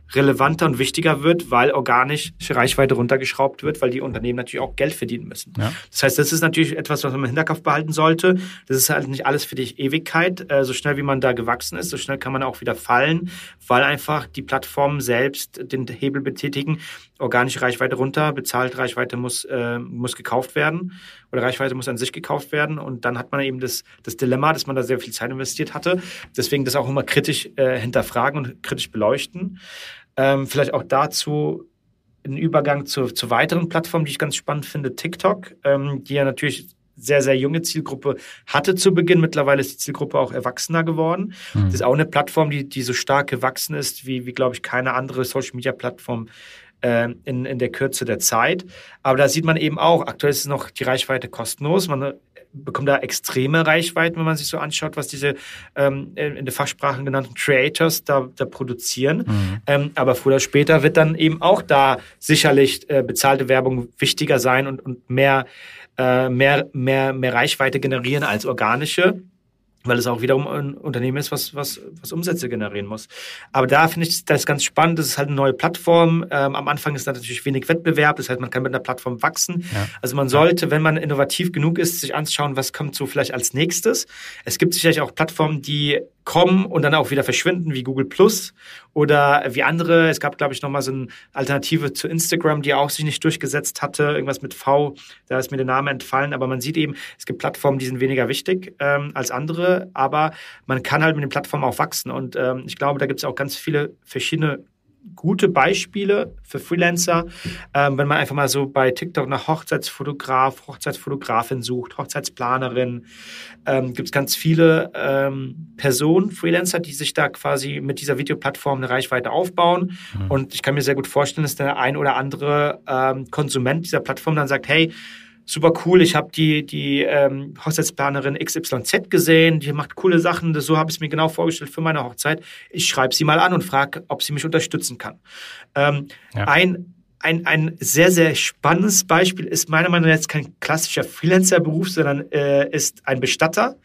relevanter und wichtiger wird, weil organische Reichweite runtergeschraubt wird, weil die Unternehmen natürlich auch Geld verdienen müssen. Ja. Das heißt, das ist natürlich etwas, was man im Hinterkopf behalten sollte. Das ist halt nicht alles für die Ewigkeit. So schnell wie man da gewachsen ist, so schnell kann man auch wieder fallen, weil einfach die Plattformen selbst den Hebel betätigen. Organische Reichweite runter, bezahlt Reichweite muss, äh, muss gekauft werden oder Reichweite muss an sich gekauft werden und dann hat man eben das, das Dilemma, dass man da sehr viel Zeit investiert hatte. Deswegen das auch immer kritisch äh, hinterfragen und kritisch beleuchten. Ähm, vielleicht auch dazu ein Übergang zu, zu weiteren Plattformen, die ich ganz spannend finde, TikTok, ähm, die ja natürlich sehr, sehr junge Zielgruppe hatte zu Beginn. Mittlerweile ist die Zielgruppe auch erwachsener geworden. Mhm. Das ist auch eine Plattform, die, die so stark gewachsen ist, wie, wie glaube ich, keine andere Social-Media-Plattform äh, in, in der Kürze der Zeit. Aber da sieht man eben auch, aktuell ist noch die Reichweite kostenlos. Man bekommt da extreme Reichweiten, wenn man sich so anschaut, was diese ähm, in der Fachsprache genannten Creators da, da produzieren. Mhm. Ähm, aber früher oder später wird dann eben auch da sicherlich äh, bezahlte Werbung wichtiger sein und, und mehr Äh, mehr, mehr, mehr Reichweite generieren als organische, weil es auch wiederum ein Unternehmen ist, was, was, was Umsätze generieren muss. Aber da finde ich das ganz spannend. Das ist halt eine neue Plattform. Ähm, am Anfang ist da natürlich wenig Wettbewerb. Das heißt, man kann mit einer Plattform wachsen. Ja. Also man sollte, wenn man innovativ genug ist, sich anschauen, was kommt so vielleicht als nächstes. Es gibt sicherlich auch Plattformen, die kommen und dann auch wieder verschwinden, wie Google Plus oder wie andere. Es gab, glaube ich, nochmal so eine Alternative zu Instagram, die auch sich nicht durchgesetzt hatte. Irgendwas mit V, da ist mir der Name entfallen. Aber man sieht eben, es gibt Plattformen, die sind weniger wichtig ähm, als andere. Aber man kann halt mit den Plattformen auch wachsen. Und ähm, ich glaube, da gibt es auch ganz viele verschiedene gute Beispiele für Freelancer. Ähm, wenn man einfach mal so bei TikTok nach Hochzeitsfotograf, Hochzeitsfotografin sucht, Hochzeitsplanerin, ähm, gibt es ganz viele ähm, Personen, Freelancer, die sich da quasi mit dieser Videoplattform eine Reichweite aufbauen. Mhm. Und ich kann mir sehr gut vorstellen, dass der ein oder andere ähm, Konsument dieser Plattform dann sagt, hey, super cool, ich habe die, die ähm, Hochzeitsplanerin X Y Z gesehen, die macht coole Sachen, das, so habe ich es mir genau vorgestellt für meine Hochzeit. Ich schreibe sie mal an und frage, ob sie mich unterstützen kann. Ähm, ja. Ein Ein, ein sehr, sehr spannendes Beispiel ist meiner Meinung nach jetzt kein klassischer Freelancer-Beruf, sondern äh, ist ein Bestatter.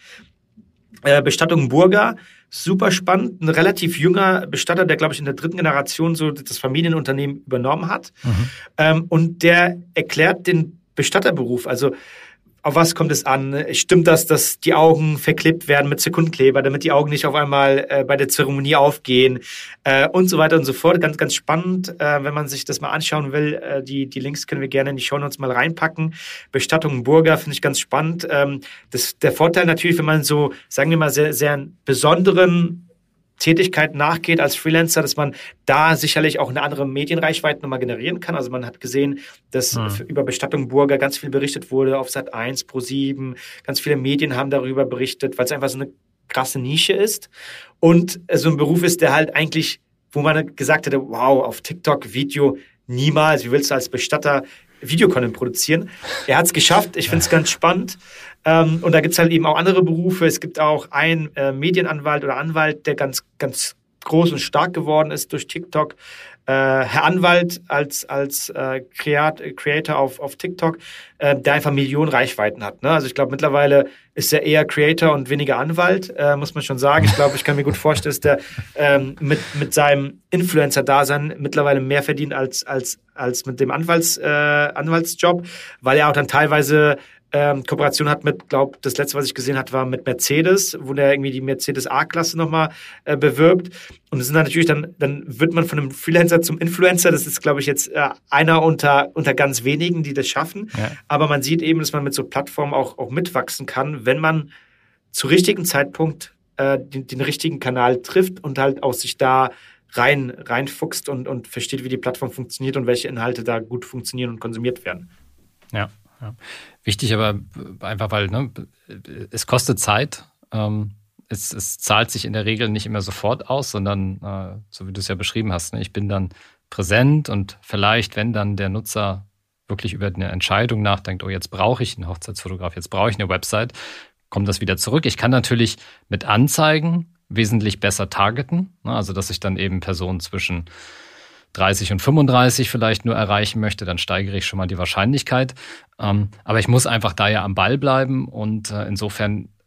Äh, Bestattung Burger, super spannend. Ein relativ junger Bestatter, der, glaube ich, in der dritten Generation so das Familienunternehmen übernommen hat. Mhm. Ähm, und der erklärt den Bestatterberuf, also auf was kommt es an? Stimmt das, dass die Augen verklebt werden mit Sekundenkleber, damit die Augen nicht auf einmal äh, bei der Zeremonie aufgehen äh, und so weiter und so fort. Ganz, ganz spannend, äh, wenn man sich das mal anschauen will. Äh, die, die Links können wir gerne in die Shownotes mal reinpacken. Bestattung Burger finde ich ganz spannend. Ähm, das, der Vorteil natürlich, wenn man so, sagen wir mal, sehr, sehr besonderen Tätigkeit nachgeht als Freelancer, dass man da sicherlich auch eine andere Medienreichweite nochmal generieren kann. Also man hat gesehen, dass mhm. über Bestattung Burger ganz viel berichtet wurde auf Sat eins, Pro sieben. Ganz viele Medien haben darüber berichtet, weil es einfach so eine krasse Nische ist. Und so ein Beruf ist, der halt eigentlich, wo man gesagt hätte, wow, auf TikTok Video niemals, wie willst du als Bestatter Videocontent produzieren? Er hat es geschafft. Ich finde es ganz spannend. Ähm, und da gibt es halt eben auch andere Berufe. Es gibt auch einen äh, Medienanwalt oder Anwalt, der ganz, ganz groß und stark geworden ist durch TikTok. Äh, Herr Anwalt als, als äh, Creat- Creator auf, auf TikTok, äh, der einfach Millionen Reichweiten hat. Ne? Also ich glaube, mittlerweile ist er eher Creator und weniger Anwalt, äh, muss man schon sagen. Ich glaube, ich kann mir gut vorstellen, dass der ähm, mit, mit seinem Influencer-Dasein mittlerweile mehr verdient als, als, als mit dem Anwalts, äh, Anwaltsjob, weil er auch dann teilweise Ähm, Kooperation hat mit, glaube das letzte, was ich gesehen habe, war mit Mercedes, wo der irgendwie die Mercedes A-Klasse nochmal äh, bewirbt. Und das sind dann natürlich dann, dann wird man von einem Freelancer zum Influencer. Das ist, glaube ich, jetzt äh, einer unter, unter ganz wenigen, die das schaffen. Ja. Aber man sieht eben, dass man mit so Plattformen auch, auch mitwachsen kann, wenn man zu richtigen Zeitpunkt äh, den, den richtigen Kanal trifft und halt auch sich da rein, reinfuchst und, und versteht, wie die Plattform funktioniert und welche Inhalte da gut funktionieren und konsumiert werden. Ja. Ja. Wichtig aber einfach, weil ne, es kostet Zeit. Ähm, es, es zahlt sich in der Regel nicht immer sofort aus, sondern äh, so wie du es ja beschrieben hast, ne, ich bin dann präsent und vielleicht, wenn dann der Nutzer wirklich über eine Entscheidung nachdenkt, oh, jetzt brauche ich einen Hochzeitsfotograf, jetzt brauche ich eine Website, kommt das wieder zurück. Ich kann natürlich mit Anzeigen wesentlich besser targeten, ne, also dass ich dann eben Personen zwischen dreißig und fünfunddreißig vielleicht nur erreichen möchte, dann steigere ich schon mal die Wahrscheinlichkeit. Ähm, aber ich muss einfach da ja am Ball bleiben und äh, insofern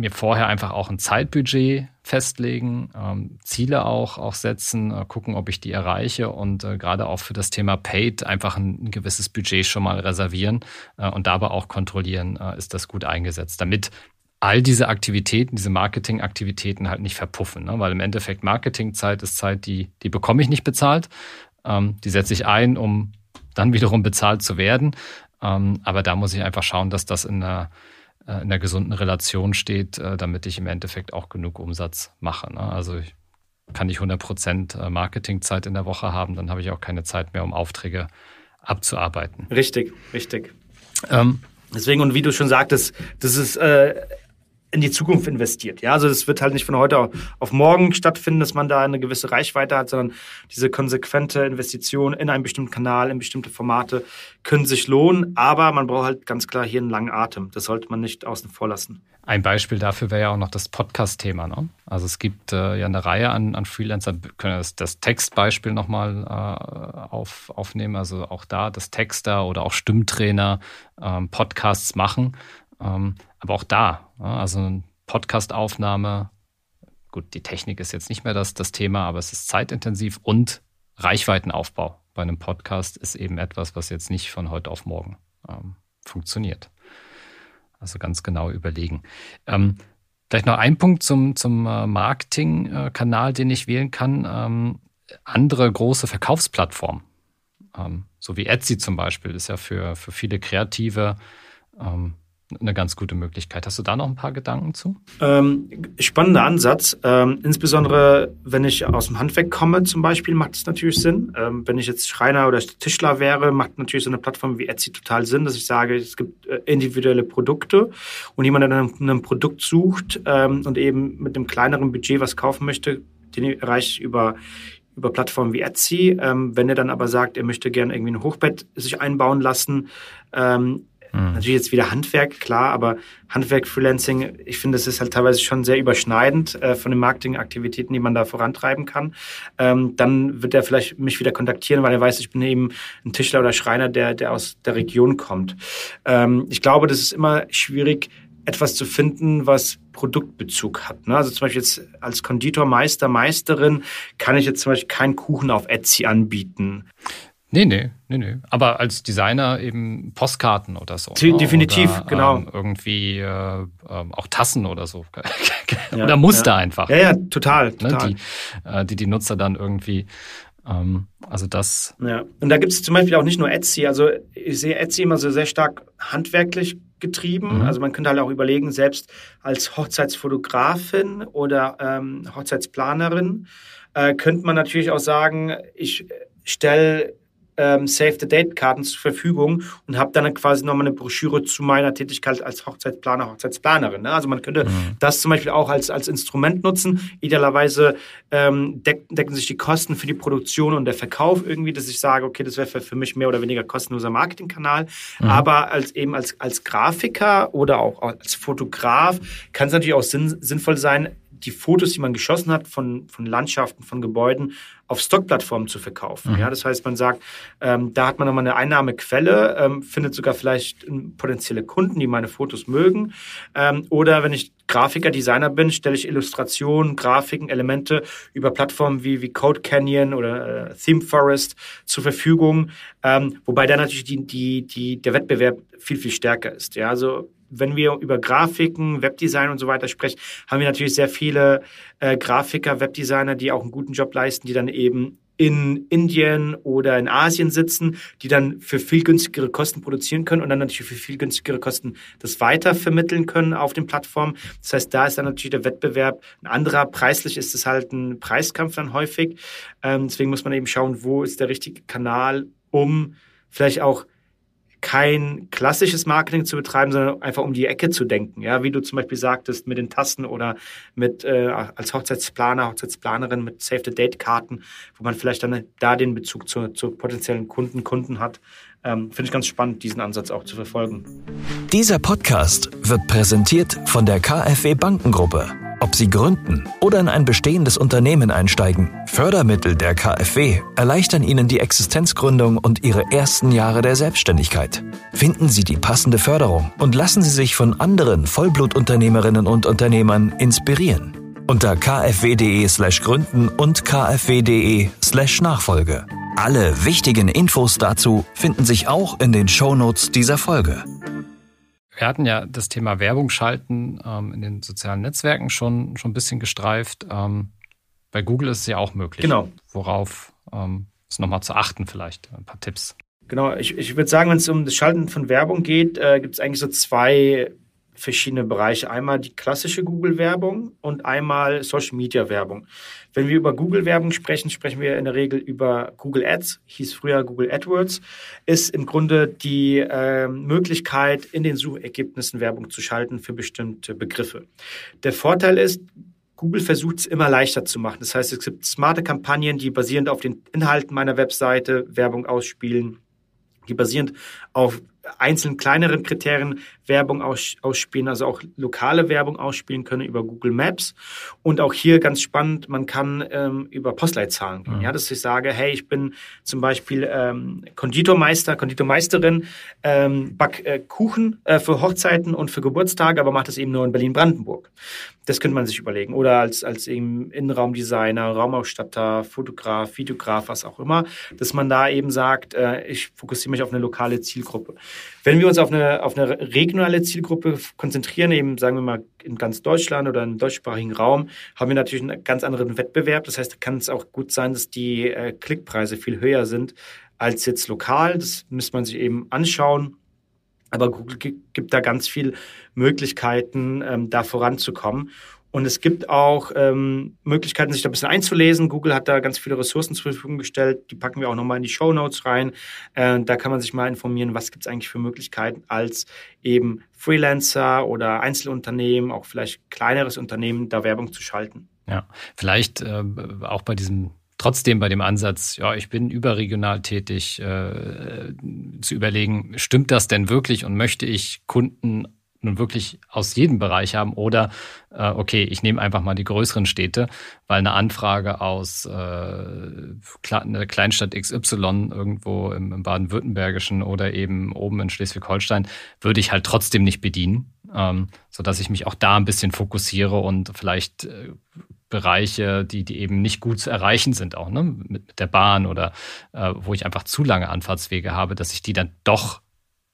mir vorher einfach auch ein Zeitbudget festlegen, ähm, Ziele auch, auch setzen, äh, gucken, ob ich die erreiche und äh, gerade auch für das Thema Paid einfach ein, ein gewisses Budget schon mal reservieren äh, und dabei auch kontrollieren, äh, ist das gut eingesetzt, damit all diese Aktivitäten, diese Marketingaktivitäten halt nicht verpuffen, ne? Weil im Endeffekt Marketingzeit ist Zeit, die, die bekomme ich nicht bezahlt, ähm, die setze ich ein, um dann wiederum bezahlt zu werden, ähm, aber da muss ich einfach schauen, dass das in einer in einer gesunden Relation steht, damit ich im Endeffekt auch genug Umsatz mache. Also ich, kann ich hundert Prozent Marketingzeit in der Woche haben, dann habe ich auch keine Zeit mehr, um Aufträge abzuarbeiten. Richtig, richtig. Ähm, Deswegen, und wie du schon sagtest, das ist äh, in die Zukunft investiert. Ja, also das wird halt nicht von heute auf morgen stattfinden, dass man da eine gewisse Reichweite hat, sondern diese konsequente Investition in einen bestimmten Kanal, in bestimmte Formate können sich lohnen, aber man braucht halt ganz klar hier einen langen Atem. Das sollte man nicht außen vor lassen. Ein Beispiel dafür wäre ja auch noch das Podcast-Thema, ne? Also es gibt äh, ja eine Reihe an, an Freelancer, können das, das Textbeispiel nochmal äh, auf, aufnehmen, also auch da, dass Texter oder auch Stimmtrainer ähm, Podcasts machen. Ähm, aber auch da, also eine Podcast-Aufnahme, gut, die Technik ist jetzt nicht mehr das, das Thema, aber es ist zeitintensiv und Reichweitenaufbau bei einem Podcast ist eben etwas, was jetzt nicht von heute auf morgen ähm, funktioniert. Also ganz genau überlegen. Ähm, vielleicht noch ein Punkt zum, zum Marketing-Kanal, den ich wählen kann. Ähm, andere große Verkaufsplattformen, ähm, so wie Etsy zum Beispiel, ist ja für, für viele Kreative ähm, eine ganz gute Möglichkeit. Hast du da noch ein paar Gedanken zu? Ähm, spannender Ansatz. Ähm, insbesondere, wenn ich aus dem Handwerk komme zum Beispiel, macht es natürlich Sinn. Ähm, wenn ich jetzt Schreiner oder Tischler wäre, macht natürlich so eine Plattform wie Etsy total Sinn, dass ich sage, es gibt äh, individuelle Produkte und jemand, der dann ein Produkt sucht ähm, und eben mit einem kleineren Budget was kaufen möchte, den erreiche ich über über Plattformen wie Etsy. Ähm, wenn er dann aber sagt, er möchte gerne irgendwie ein Hochbett sich einbauen lassen, ähm, Mhm. Natürlich jetzt wieder Handwerk, klar, aber Handwerk, Freelancing, ich finde, das ist halt teilweise schon sehr überschneidend äh, von den Marketingaktivitäten, die man da vorantreiben kann. Ähm, dann wird er vielleicht mich wieder kontaktieren, weil er weiß, ich bin eben ein Tischler oder Schreiner, der, der aus der Region kommt. Ähm, ich glaube, das ist immer schwierig, etwas zu finden, was Produktbezug hat. Ne? Also zum Beispiel jetzt als Konditormeister, Meisterin kann ich jetzt zum Beispiel keinen Kuchen auf Etsy anbieten. Nee, nee, nee, nee. Aber als Designer eben Postkarten oder so. De- definitiv, oder, genau. Ähm, irgendwie äh, auch Tassen oder so. Ja, oder Muster ja. einfach. Ja, ja, total, total. Ne, die, äh, die die Nutzer dann irgendwie, ähm, also das. Ja, und da gibt es zum Beispiel auch nicht nur Etsy. Also ich sehe Etsy immer so sehr stark handwerklich getrieben. Mhm. Also man könnte halt auch überlegen, selbst als Hochzeitsfotografin oder ähm, Hochzeitsplanerin äh, könnte man natürlich auch sagen, ich stelle ähm, Save-the-Date-Karten zur Verfügung und habe dann quasi nochmal eine Broschüre zu meiner Tätigkeit als Hochzeitsplaner, Hochzeitsplanerin. Ne? Also man könnte mhm. das zum Beispiel auch als, als Instrument nutzen. Idealerweise ähm, deck, decken sich die Kosten für die Produktion und der Verkauf irgendwie, dass ich sage, okay, das wäre für, für mich mehr oder weniger kostenloser Marketingkanal. Mhm. Aber als eben als, als Grafiker oder auch als Fotograf kann es natürlich auch sinn, sinnvoll sein, die Fotos, die man geschossen hat von, von Landschaften, von Gebäuden, auf Stockplattformen zu verkaufen. Mhm. Ja, das heißt, man sagt, ähm, da hat man nochmal eine Einnahmequelle, ähm, findet sogar vielleicht potenzielle Kunden, die meine Fotos mögen. Ähm, oder wenn ich Grafiker, Designer bin, stelle ich Illustrationen, Grafiken, Elemente über Plattformen wie, wie Code Canyon oder äh, Theme Forest zur Verfügung. Ähm, wobei da natürlich die, die, die, der Wettbewerb viel, viel stärker ist. Ja, also wenn wir über Grafiken, Webdesign und so weiter sprechen, haben wir natürlich sehr viele äh, Grafiker, Webdesigner, die auch einen guten Job leisten, die dann eben in Indien oder in Asien sitzen, die dann für viel günstigere Kosten produzieren können und dann natürlich für viel günstigere Kosten das weiter vermitteln können auf den Plattformen. Das heißt, da ist dann natürlich der Wettbewerb ein anderer. Preislich ist es halt ein Preiskampf dann häufig. Ähm, deswegen muss man eben schauen, wo ist der richtige Kanal, um vielleicht auch kein klassisches Marketing zu betreiben, sondern einfach um die Ecke zu denken. Ja, wie du zum Beispiel sagtest, mit den Tasten oder mit äh, als Hochzeitsplaner, Hochzeitsplanerin mit Save-the-Date-Karten, wo man vielleicht dann da den Bezug zu, zu potenziellen Kunden, Kunden hat. Ähm, finde ich ganz spannend, diesen Ansatz auch zu verfolgen. Dieser Podcast wird präsentiert von der K f W Bankengruppe. Ob Sie gründen oder in ein bestehendes Unternehmen einsteigen, Fördermittel der K f W erleichtern Ihnen die Existenzgründung und Ihre ersten Jahre der Selbstständigkeit. Finden Sie die passende Förderung und lassen Sie sich von anderen Vollblutunternehmerinnen und Unternehmern inspirieren. Unter kfw.de slash gründen und kfw.de slash Nachfolge. Alle wichtigen Infos dazu finden sich auch in den Shownotes dieser Folge. Wir hatten ja das Thema Werbung schalten ähm, in den sozialen Netzwerken schon, schon ein bisschen gestreift. Ähm, bei Google ist es ja auch möglich. Genau. Worauf ähm, ist nochmal zu achten vielleicht? Ein paar Tipps. Genau, ich, ich würde sagen, wenn es um das Schalten von Werbung geht, äh, gibt es eigentlich so zwei verschiedene Bereiche. Einmal die klassische Google-Werbung und einmal Social-Media-Werbung. Wenn wir über Google-Werbung sprechen, sprechen wir in der Regel über Google Ads, hieß früher Google AdWords, ist im Grunde die äh, Möglichkeit, in den Suchergebnissen Werbung zu schalten für bestimmte Begriffe. Der Vorteil ist, Google versucht es immer leichter zu machen. Das heißt, es gibt smarte Kampagnen, die basierend auf den Inhalten meiner Webseite Werbung ausspielen, die basierend auf einzelnen kleineren Kriterien Werbung aus, ausspielen, also auch lokale Werbung ausspielen können über Google Maps. Und auch hier ganz spannend, man kann ähm, über Postleitzahlen gehen. Mhm. Ja, dass ich sage, hey, ich bin zum Beispiel ähm, Konditormeister, Konditormeisterin, ähm, back äh, Kuchen äh, für Hochzeiten und für Geburtstage, aber mache das eben nur in Berlin-Brandenburg. Das könnte man sich überlegen. Oder als, als eben Innenraumdesigner, Raumausstatter, Fotograf, Videograf, was auch immer, dass man da eben sagt, äh, ich fokussiere mich auf eine lokale Zielgruppe. Wenn wir uns auf eine, auf eine regionale Zielgruppe konzentrieren, eben sagen wir mal in ganz Deutschland oder im deutschsprachigen Raum, haben wir natürlich einen ganz anderen Wettbewerb. Das heißt, da kann es auch gut sein, dass die äh, Klickpreise viel höher sind als jetzt lokal. Das müsste man sich eben anschauen. Aber Google gibt da ganz viele Möglichkeiten, ähm, da voranzukommen. Und es gibt auch ähm, Möglichkeiten, sich da ein bisschen einzulesen. Google hat da ganz viele Ressourcen zur Verfügung gestellt. Die packen wir auch nochmal in die Shownotes rein. Äh, da kann man sich mal informieren, was gibt es eigentlich für Möglichkeiten als eben Freelancer oder Einzelunternehmen, auch vielleicht kleineres Unternehmen, da Werbung zu schalten. Ja, vielleicht äh, auch bei diesem Trotzdem bei dem Ansatz, ja, ich bin überregional tätig, äh, zu überlegen, stimmt das denn wirklich und möchte ich Kunden nun wirklich aus jedem Bereich haben oder äh, okay, ich nehme einfach mal die größeren Städte, weil eine Anfrage aus äh, eine Kleinstadt X Y irgendwo im, im Baden-Württembergischen oder eben oben in Schleswig-Holstein würde ich halt trotzdem nicht bedienen, ähm, sodass ich mich auch da ein bisschen fokussiere und vielleicht äh, Bereiche, die, die eben nicht gut zu erreichen sind, auch ne, mit, mit der Bahn oder äh, wo ich einfach zu lange Anfahrtswege habe, dass ich die dann doch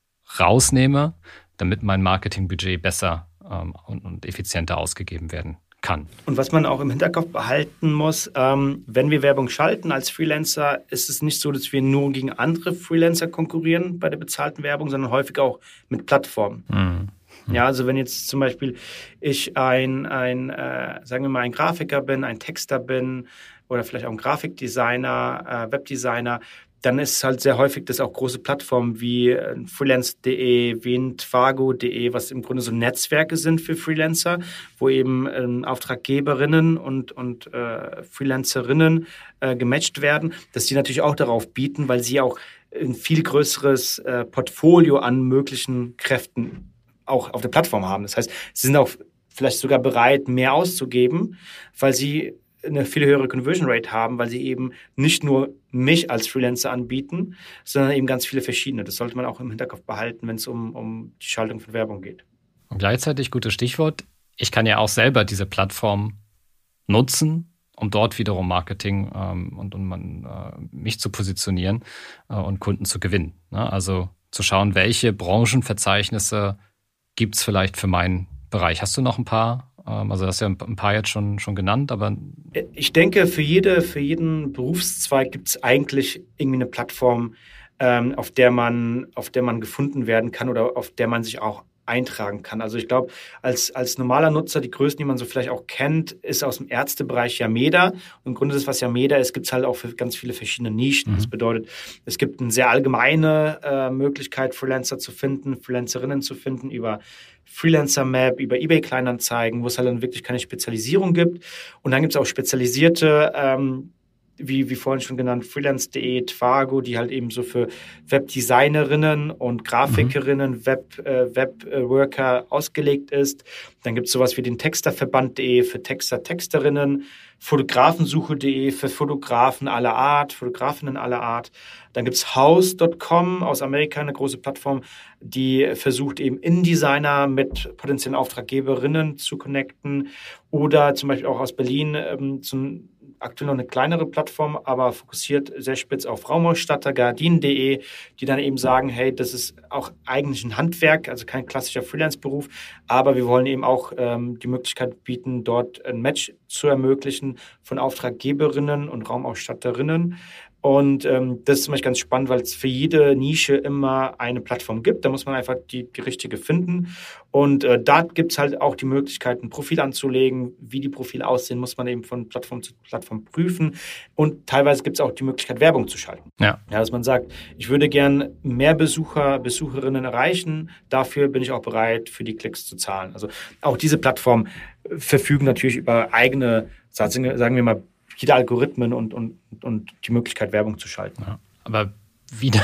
rausnehme, damit mein Marketingbudget besser ähm, und, und effizienter ausgegeben werden kann. Und was man auch im Hinterkopf behalten muss, ähm, wenn wir Werbung schalten als Freelancer, ist es nicht so, dass wir nur gegen andere Freelancer konkurrieren bei der bezahlten Werbung, sondern häufig auch mit Plattformen. Mhm. Ja, also wenn jetzt zum Beispiel ich ein, ein äh, sagen wir mal, ein Grafiker bin, ein Texter bin oder vielleicht auch ein Grafikdesigner, äh, Webdesigner, dann ist es halt sehr häufig, dass auch große Plattformen wie äh, freelance punkt de, wie Intvago punkt de, was im Grunde so Netzwerke sind für Freelancer, wo eben äh, Auftraggeberinnen und, und äh, Freelancerinnen äh, gematcht werden, dass die natürlich auch darauf bieten, weil sie auch ein viel größeres äh, Portfolio an möglichen Kräften auch auf der Plattform haben. Das heißt, sie sind auch vielleicht sogar bereit, mehr auszugeben, weil sie eine viel höhere Conversion Rate haben, weil sie eben nicht nur mich als Freelancer anbieten, sondern eben ganz viele verschiedene. Das sollte man auch im Hinterkopf behalten, wenn es um, um die Schaltung von Werbung geht. Und gleichzeitig, gutes Stichwort, ich kann ja auch selber diese Plattform nutzen, um dort wiederum Marketing ähm, und, und man, äh, mich zu positionieren äh, und Kunden zu gewinnen. Ne? Also zu schauen, welche Branchenverzeichnisse gibt es vielleicht für meinen Bereich. Hast du noch ein paar? Also du hast ja ein paar jetzt schon, schon genannt, aber... Ich denke, für, jede, für jeden Berufszweig gibt es eigentlich irgendwie eine Plattform, ähm, auf der man, auf der man gefunden werden kann oder auf der man sich auch eintragen kann. Also ich glaube, als, als normaler Nutzer, die größten, die man so vielleicht auch kennt, ist aus dem Ärztebereich Yameda. Und im Grunde das, was Yameda ist, gibt es halt auch für ganz viele verschiedene Nischen. Mhm. Das bedeutet, es gibt eine sehr allgemeine äh, Möglichkeit, Freelancer zu finden, Freelancerinnen zu finden über Freelancer Map, über eBay Kleinanzeigen, wo es halt dann wirklich keine Spezialisierung gibt. Und dann gibt es auch spezialisierte ähm, wie, wie vorhin schon genannt, freelance punkt de, Twago, die halt eben so für Webdesignerinnen und Grafikerinnen, mhm. Web, äh, Webworker ausgelegt ist. Dann gibt es sowas wie den Texterverband punkt de für Texter, Texterinnen, Fotografensuche punkt de für Fotografen aller Art, Fotografinnen aller Art. Dann gibt es House punkt com aus Amerika, eine große Plattform, die versucht eben InDesigner mit potenziellen Auftraggeberinnen zu connecten. Oder zum Beispiel auch aus Berlin ähm, zum aktuell noch eine kleinere Plattform, aber fokussiert sehr spitz auf Raumausstatter, Gardinen punkt de, die dann eben sagen, hey, das ist auch eigentlich ein Handwerk, also kein klassischer Freelance-Beruf, aber wir wollen eben auch ähm, die Möglichkeit bieten, dort ein Match zu ermöglichen von Auftraggeberinnen und Raumausstatterinnen. Und ähm, das ist zum Beispiel ganz spannend, weil es für jede Nische immer eine Plattform gibt. Da muss man einfach die, die richtige finden. Und äh, da gibt es halt auch die Möglichkeit, ein Profil anzulegen. Wie die Profile aussehen, muss man eben von Plattform zu Plattform prüfen. Und teilweise gibt es auch die Möglichkeit, Werbung zu schalten. Ja. Ja, dass man sagt, ich würde gern mehr Besucher, Besucherinnen erreichen. Dafür bin ich auch bereit, für die Klicks zu zahlen. Also auch diese Plattformen verfügen natürlich über eigene, sagen wir mal, viele Algorithmen und, und, und die Möglichkeit, Werbung zu schalten. Ja, aber wieder,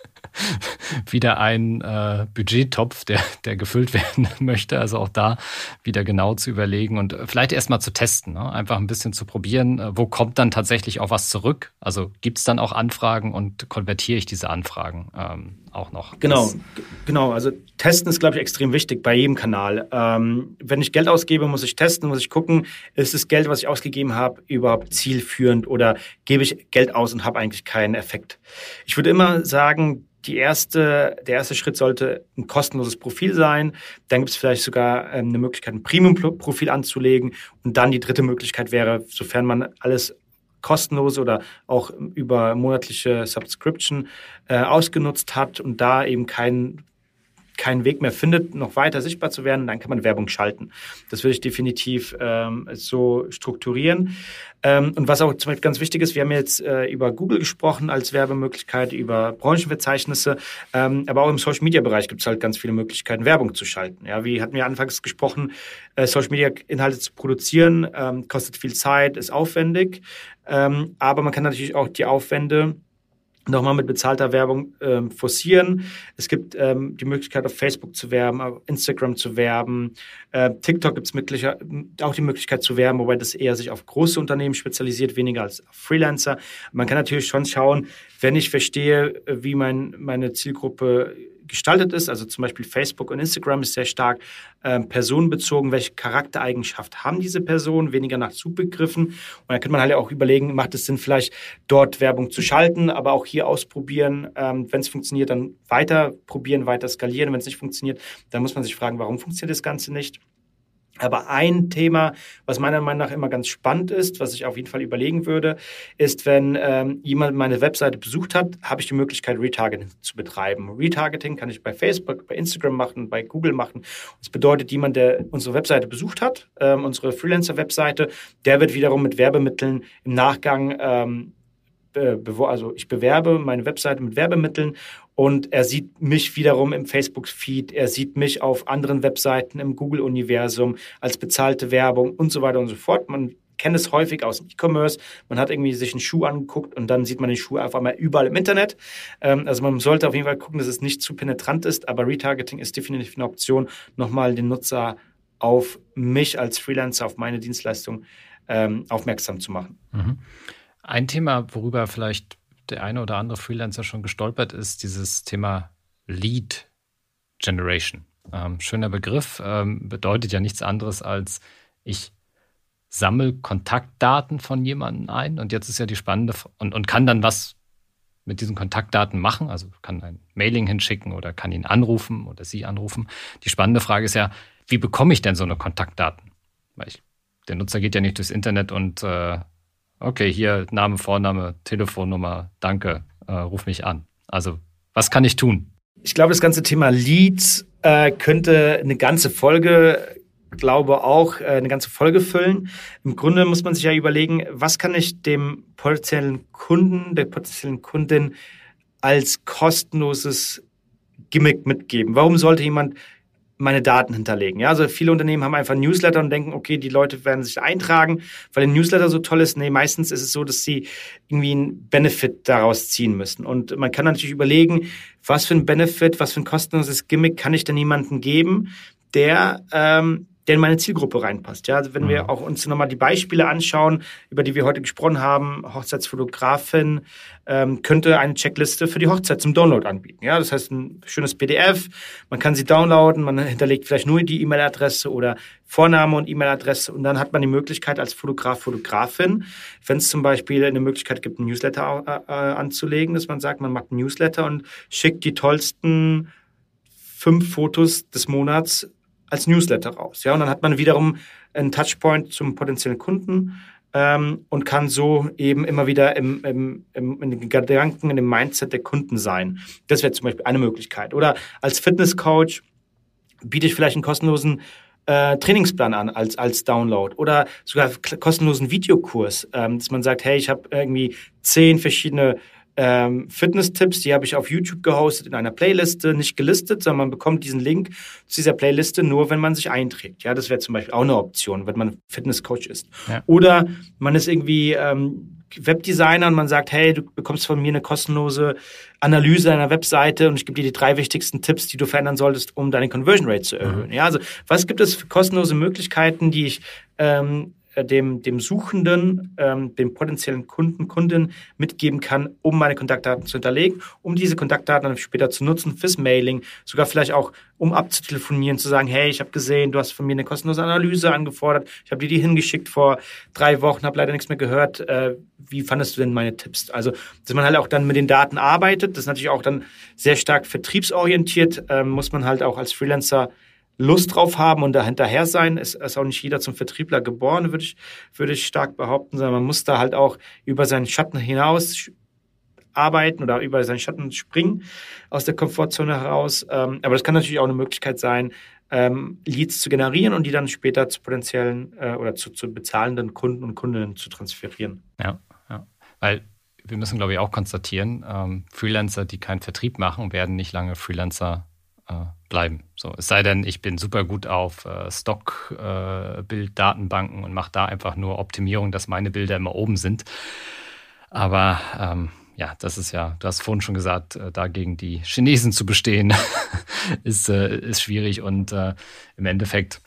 wieder ein äh, Budgettopf, der, der gefüllt werden möchte. Also auch da wieder genau zu überlegen und vielleicht erstmal zu testen, ne? Einfach ein bisschen zu probieren, wo kommt dann tatsächlich auch was zurück? Also gibt es dann auch Anfragen und konvertiere ich diese Anfragen ähm, auch noch? Genau, das genau. Also testen ist, glaube ich, extrem wichtig bei jedem Kanal. Ähm, wenn ich Geld ausgebe, muss ich testen, muss ich gucken, ist das Geld, was ich ausgegeben habe, überhaupt zielführend oder gebe ich Geld aus und habe eigentlich keinen Effekt? Ich würde immer sagen, die erste, der erste Schritt sollte ein kostenloses Profil sein. Dann gibt es vielleicht sogar ähm, eine Möglichkeit, ein Premium-Profil anzulegen. Und dann die dritte Möglichkeit wäre, sofern man alles kostenlos oder auch über monatliche Subscription äh, ausgenutzt hat und da eben keinen keinen Weg mehr findet, noch weiter sichtbar zu werden, dann kann man Werbung schalten. Das würde ich definitiv ähm, so strukturieren. Ähm, und was auch zum Beispiel ganz wichtig ist, wir haben jetzt äh, über Google gesprochen als Werbemöglichkeit, über Branchenverzeichnisse, ähm, aber auch im Social-Media-Bereich gibt es halt ganz viele Möglichkeiten, Werbung zu schalten. Ja, wie hatten wir anfangs gesprochen, äh, Social-Media-Inhalte zu produzieren, ähm, kostet viel Zeit, ist aufwendig, ähm, aber man kann natürlich auch die Aufwände nochmal mit bezahlter Werbung ähm, forcieren. Es gibt ähm, die Möglichkeit, auf Facebook zu werben, auf Instagram zu werben. Äh, TikTok gibt es auch die Möglichkeit zu werben, wobei das eher sich auf große Unternehmen spezialisiert, weniger als auf Freelancer. Man kann natürlich schon schauen, wenn ich verstehe, wie mein, meine Zielgruppe gestaltet ist, also zum Beispiel Facebook und Instagram ist sehr stark äh, personenbezogen, welche Charaktereigenschaft haben diese Personen, weniger nach Suchbegriffen. Und dann kann man halt auch überlegen, macht es Sinn, vielleicht dort Werbung zu schalten, aber auch hier ausprobieren. Ähm, wenn es funktioniert, dann weiter probieren, weiter skalieren. Wenn es nicht funktioniert, dann muss man sich fragen, warum funktioniert das Ganze nicht? Aber ein Thema, was meiner Meinung nach immer ganz spannend ist, was ich auf jeden Fall überlegen würde, ist, wenn ähm, jemand meine Webseite besucht hat, habe ich die Möglichkeit, Retargeting zu betreiben. Retargeting kann ich bei Facebook, bei Instagram machen, bei Google machen. Das bedeutet, jemand, der unsere Webseite besucht hat, ähm, unsere Freelancer-Webseite, der wird wiederum mit Werbemitteln im Nachgang ähm, also ich bewerbe meine Webseite mit Werbemitteln und er sieht mich wiederum im Facebook-Feed, er sieht mich auf anderen Webseiten im Google-Universum als bezahlte Werbung und so weiter und so fort. Man kennt es häufig aus dem E-Commerce. Man hat irgendwie sich einen Schuh angeguckt und dann sieht man den Schuh einfach mal überall im Internet. Also man sollte auf jeden Fall gucken, dass es nicht zu penetrant ist, aber Retargeting ist definitiv eine Option, nochmal den Nutzer auf mich als Freelancer, auf meine Dienstleistung ähm, aufmerksam zu machen. Mhm. Ein Thema, worüber vielleicht der eine oder andere Freelancer schon gestolpert ist, dieses Thema Lead Generation. Ähm, schöner Begriff, ähm, bedeutet ja nichts anderes als, ich sammle Kontaktdaten von jemandem ein und jetzt ist ja die spannende und, und kann dann was mit diesen Kontaktdaten machen, also kann ein Mailing hinschicken oder kann ihn anrufen oder sie anrufen. Die spannende Frage ist ja, wie bekomme ich denn so eine Kontaktdaten? Weil ich, der Nutzer geht ja nicht durchs Internet und äh, okay, hier Name, Vorname, Telefonnummer, danke, äh, ruf mich an. Also, was kann ich tun? Ich glaube, das ganze Thema Leads äh, könnte eine ganze Folge, glaube auch, äh, eine ganze Folge füllen. Im Grunde muss man sich ja überlegen, was kann ich dem potenziellen Kunden, der potenziellen Kundin als kostenloses Gimmick mitgeben? Warum sollte jemand meine Daten hinterlegen. Ja, also viele Unternehmen haben einfach Newsletter und denken, okay, die Leute werden sich eintragen, weil der Newsletter so toll ist. Nee, meistens ist es so, dass sie irgendwie einen Benefit daraus ziehen müssen. Und man kann natürlich überlegen, was für ein Benefit, was für ein kostenloses Gimmick kann ich denn jemandem geben, der ähm, der in meine Zielgruppe reinpasst. Ja, also wenn wir auch uns nochmal die Beispiele anschauen, über die wir heute gesprochen haben, Hochzeitsfotografin ähm, könnte eine Checkliste für die Hochzeit zum Download anbieten. Ja, das heißt ein schönes P D F, man kann sie downloaden, man hinterlegt vielleicht nur die E-Mail-Adresse oder Vorname und E-Mail-Adresse und dann hat man die Möglichkeit als Fotograf, Fotografin, wenn es zum Beispiel eine Möglichkeit gibt, einen Newsletter äh, anzulegen, dass man sagt, man macht einen Newsletter und schickt die tollsten fünf Fotos des Monats als Newsletter raus. Ja, und dann hat man wiederum einen Touchpoint zum potenziellen Kunden ähm, und kann so eben immer wieder im, im, im, in den Gedanken, in dem Mindset der Kunden sein. Das wäre zum Beispiel eine Möglichkeit. Oder als Fitnesscoach biete ich vielleicht einen kostenlosen äh, Trainingsplan an als, als Download oder sogar kostenlosen Videokurs, ähm, dass man sagt, hey, ich habe irgendwie zehn verschiedene Ähm, Fitness-Tipps, die habe ich auf YouTube gehostet in einer Playliste, nicht gelistet, sondern man bekommt diesen Link zu dieser Playliste nur, wenn man sich einträgt. Ja, das wäre zum Beispiel auch eine Option, wenn man Fitness-Coach ist. Ja. Oder man ist irgendwie ähm, Webdesigner und man sagt, hey, du bekommst von mir eine kostenlose Analyse einer Webseite und ich gebe dir die drei wichtigsten Tipps, die du verändern solltest, um deine Conversion Rate zu erhöhen. Mhm. Ja, also was gibt es für kostenlose Möglichkeiten, die ich ähm, dem, dem Suchenden, ähm, dem potenziellen Kunden, Kunden mitgeben kann, um meine Kontaktdaten zu hinterlegen, um diese Kontaktdaten dann später zu nutzen fürs Mailing, sogar vielleicht auch, um abzutelefonieren, zu sagen, hey, ich habe gesehen, du hast von mir eine kostenlose Analyse angefordert, ich habe dir die hingeschickt vor drei Wochen, habe leider nichts mehr gehört, äh, wie fandest du denn meine Tipps? Also, dass man halt auch dann mit den Daten arbeitet, das ist natürlich auch dann sehr stark vertriebsorientiert, äh, muss man halt auch als Freelancer Lust drauf haben und da hinterher sein. Es ist auch nicht jeder zum Vertriebler geboren, würde ich, würde ich stark behaupten, sondern man muss da halt auch über seinen Schatten hinaus arbeiten oder über seinen Schatten springen aus der Komfortzone heraus. Aber das kann natürlich auch eine Möglichkeit sein, Leads zu generieren und die dann später zu potenziellen oder zu, zu bezahlenden Kunden und Kundinnen zu transferieren. Ja, ja. Weil wir müssen, glaube ich, auch konstatieren, ähm, Freelancer, die keinen Vertrieb machen, werden nicht lange Freelancer bleiben. So, es sei denn, ich bin super gut auf äh, Stock-Bilddatenbanken äh, und mache da einfach nur Optimierung, dass meine Bilder immer oben sind. Aber ähm, ja, das ist ja, du hast vorhin schon gesagt, äh, dagegen die Chinesen zu bestehen, ist, äh, ist schwierig. Und äh, im Endeffekt,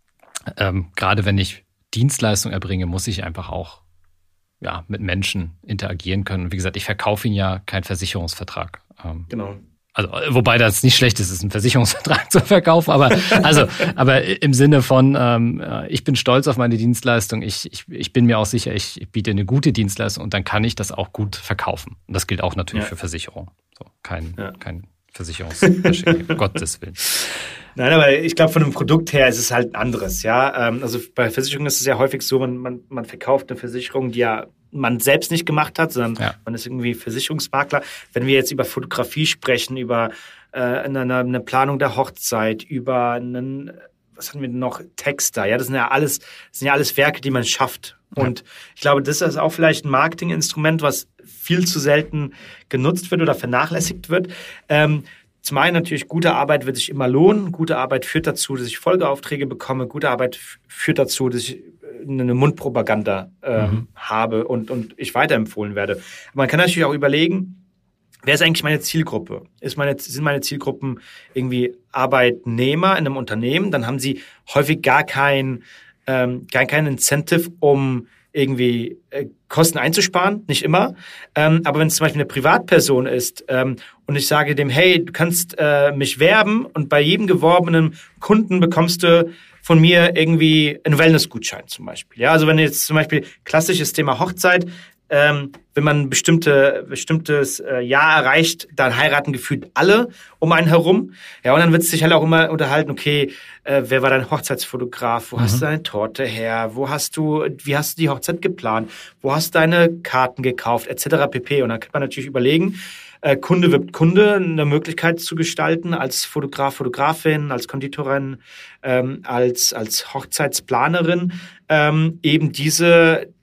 ähm, gerade wenn ich Dienstleistung erbringe, muss ich einfach auch ja, mit Menschen interagieren können. Und wie gesagt, ich verkaufe ihnen ja keinen Versicherungsvertrag. Ähm, genau. Also, wobei das nicht schlecht ist, ist einen Versicherungsvertrag zu verkaufen, aber also, aber im Sinne von, ähm, ich bin stolz auf meine Dienstleistung, ich, ich, ich bin mir auch sicher, ich biete eine gute Dienstleistung und dann kann ich das auch gut verkaufen. Und das gilt auch natürlich ja. für Versicherung. So, kein, ja. kein Versicherungsverschädigung, um Gottes Willen. Nein, aber ich glaube, von dem Produkt her ist es halt ein anderes, ja. Also bei Versicherungen ist es ja häufig so, man, man, man verkauft eine Versicherung, die ja man selbst nicht gemacht hat, sondern ja. man ist irgendwie Versicherungsmakler. Wenn wir jetzt über Fotografie sprechen, über äh, eine, eine Planung der Hochzeit, über einen, was haben wir noch, Texter, ja, das sind ja alles, das sind ja alles Werke, die man schafft. Ja. Und ich glaube, das ist auch vielleicht ein Marketinginstrument, was viel zu selten genutzt wird oder vernachlässigt wird. Ähm, Zum einen natürlich, gute Arbeit wird sich immer lohnen. Gute Arbeit führt dazu, dass ich Folgeaufträge bekomme. Gute Arbeit f- führt dazu, dass ich eine Mundpropaganda äh, mhm. habe und, und ich weiterempfohlen werde. Aber man kann natürlich auch überlegen, wer ist eigentlich meine Zielgruppe? Ist meine, sind meine Zielgruppen irgendwie Arbeitnehmer in einem Unternehmen? Dann haben sie häufig gar kein, ähm, gar kein Incentive, um irgendwie äh, Kosten einzusparen, nicht immer. Ähm, aber wenn es zum Beispiel eine Privatperson ist ähm, und ich sage dem, hey, du kannst äh, mich werben und bei jedem geworbenen Kunden bekommst du von mir irgendwie einen Wellness-Gutschein zum Beispiel. Ja, also wenn jetzt zum Beispiel klassisches Thema Hochzeit, ähm, wenn man ein bestimmte, bestimmtes äh, Jahr erreicht, dann heiraten gefühlt alle um einen herum. Ja, und dann wird es sich halt auch immer unterhalten, okay, äh, wer war dein Hochzeitsfotograf? Wo mhm. hast du deine Torte her? Wo hast du, wie hast du die Hochzeit geplant? Wo hast du deine Karten gekauft? Etc. pp. Und dann kann man natürlich überlegen, äh, Kunde wirbt Kunde, eine Möglichkeit zu gestalten als Fotograf, Fotografin, als Konditorin, ähm, als, als Hochzeitsplanerin, ähm, eben diese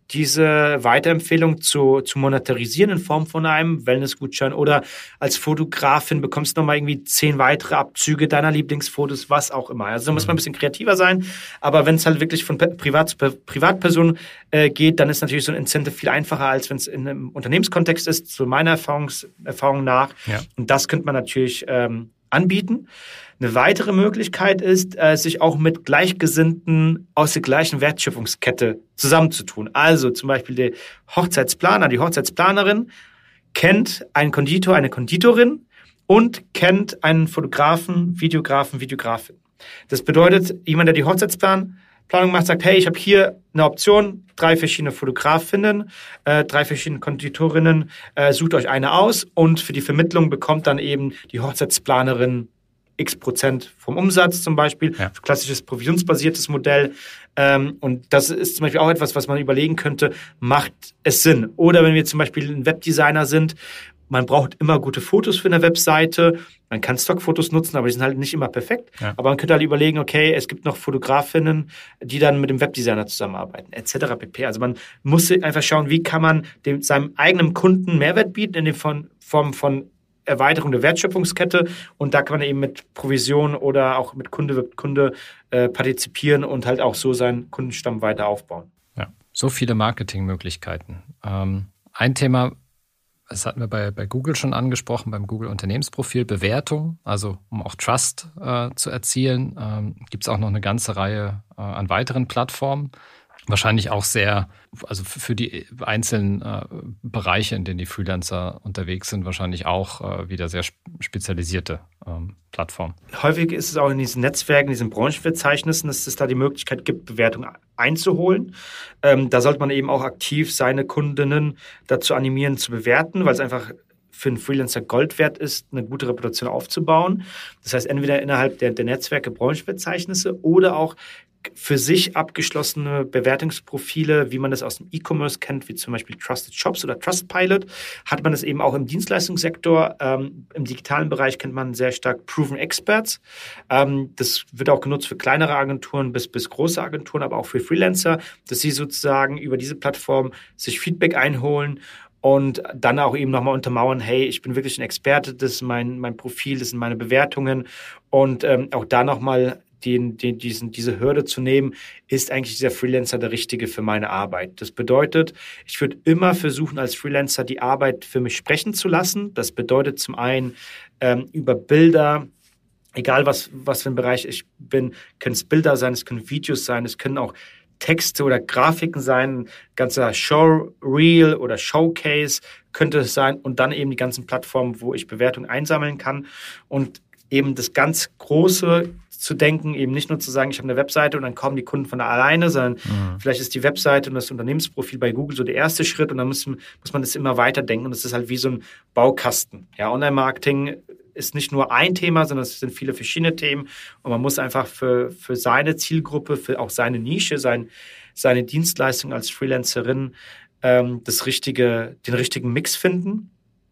diese Weiterempfehlung zu, zu monetarisieren in Form von einem Wellnessgutschein oder als Fotografin bekommst du nochmal irgendwie zehn weitere Abzüge deiner Lieblingsfotos, was auch immer. Also da muss man ein bisschen kreativer sein, aber wenn es halt wirklich von Privat zu Privatperson äh, geht, dann ist natürlich so ein Incentive viel einfacher, als wenn es in einem Unternehmenskontext ist, zu meiner Erfahrungs Erfahrung nach. Ja. Und das könnte man natürlich ähm, anbieten. Eine weitere Möglichkeit ist, äh, sich auch mit Gleichgesinnten aus der gleichen Wertschöpfungskette zusammenzutun. Also zum Beispiel der Hochzeitsplaner, die Hochzeitsplanerin kennt einen Konditor, eine Konditorin und kennt einen Fotografen, Videografen, Videografin. Das bedeutet, jemand, der die Hochzeitsplanung macht, sagt, hey, ich habe hier eine Option, drei verschiedene Fotografinnen, äh, drei verschiedene Konditorinnen, äh, sucht euch eine aus und für die Vermittlung bekommt dann eben die Hochzeitsplanerin x Prozent vom Umsatz zum Beispiel, ja. Klassisches provisionsbasiertes Modell. Ähm, und das ist zum Beispiel auch etwas, was man überlegen könnte, macht es Sinn? Oder wenn wir zum Beispiel ein Webdesigner sind, man braucht immer gute Fotos für eine Webseite, man kann Stockfotos nutzen, aber die sind halt nicht immer perfekt. Ja. Aber man könnte halt überlegen, okay, es gibt noch Fotografinnen, die dann mit dem Webdesigner zusammenarbeiten, et cetera pp. Also man muss einfach schauen, wie kann man dem, seinem eigenen Kunden Mehrwert bieten in der Form von Erweiterung der Wertschöpfungskette und da kann man eben mit Provision oder auch mit Kunde wird Kunde äh, partizipieren und halt auch so seinen Kundenstamm weiter aufbauen. Ja, so viele Marketingmöglichkeiten. Ähm, ein Thema, das hatten wir bei, bei Google schon angesprochen, beim Google Unternehmensprofil, Bewertung, also um auch Trust äh, zu erzielen, ähm, gibt es auch noch eine ganze Reihe äh, an weiteren Plattformen. Wahrscheinlich auch sehr, also für die einzelnen äh, Bereiche, in denen die Freelancer unterwegs sind, wahrscheinlich auch äh, wieder sehr spezialisierte ähm, Plattformen. Häufig ist es auch in diesen Netzwerken, diesen Branchenverzeichnissen, dass es da die Möglichkeit gibt, Bewertungen einzuholen. Ähm, da sollte man eben auch aktiv seine Kundinnen dazu animieren, zu bewerten, weil es einfach für einen Freelancer Gold wert ist, eine gute Reputation aufzubauen. Das heißt, entweder innerhalb der, der Netzwerke Branchenverzeichnisse oder auch für sich abgeschlossene Bewertungsprofile, wie man das aus dem E-Commerce kennt, wie zum Beispiel Trusted Shops oder Trustpilot, hat man das eben auch im Dienstleistungssektor. Ähm, im digitalen Bereich kennt man sehr stark Proven Experts. Ähm, das wird auch genutzt für kleinere Agenturen bis, bis große Agenturen, aber auch für Freelancer, dass sie sozusagen über diese Plattform sich Feedback einholen und dann auch eben nochmal untermauern, hey, ich bin wirklich ein Experte, das ist mein, mein Profil, das sind meine Bewertungen und ähm, auch da nochmal Den, den, diesen, diese Hürde zu nehmen, ist eigentlich dieser Freelancer der Richtige für meine Arbeit. Das bedeutet, ich würde immer versuchen, als Freelancer die Arbeit für mich sprechen zu lassen. Das bedeutet zum einen ähm, über Bilder, egal was, was für ein Bereich ich bin, können es Bilder sein, es können Videos sein, es können auch Texte oder Grafiken sein, ein ganzer Showreel oder Showcase könnte es sein und dann eben die ganzen Plattformen, wo ich Bewertungen einsammeln kann und eben das ganz Große zu denken, eben nicht nur zu sagen, ich habe eine Webseite und dann kommen die Kunden von alleine, sondern mhm. vielleicht ist die Webseite und das Unternehmensprofil bei Google so der erste Schritt und dann muss, muss man das immer weiter denken und das ist halt wie so ein Baukasten. Ja, Online-Marketing ist nicht nur ein Thema, sondern es sind viele verschiedene Themen und man muss einfach für, für seine Zielgruppe, für auch seine Nische, sein, seine Dienstleistung als Freelancerin ähm, das richtige, den richtigen Mix finden.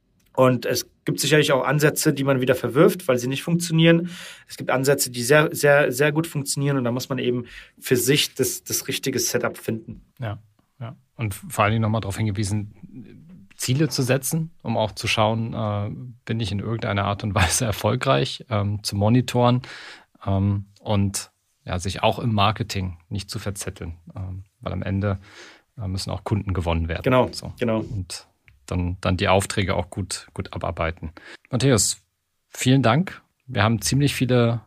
Und es gibt sicherlich auch Ansätze, die man wieder verwirft, weil sie nicht funktionieren. Es gibt Ansätze, die sehr, sehr, sehr gut funktionieren und da muss man eben für sich das, das richtige Setup finden. Ja, ja. Und vor allen Dingen nochmal darauf hingewiesen, Ziele zu setzen, um auch zu schauen, äh, bin ich in irgendeiner Art und Weise erfolgreich, ähm, zu monitoren ähm, und ja, sich auch im Marketing nicht zu verzetteln, ähm, weil am Ende äh, müssen auch Kunden gewonnen werden. Genau, so. genau. Und Dann, dann die Aufträge auch gut, gut abarbeiten. Matthäus, vielen Dank. Wir haben ziemlich viele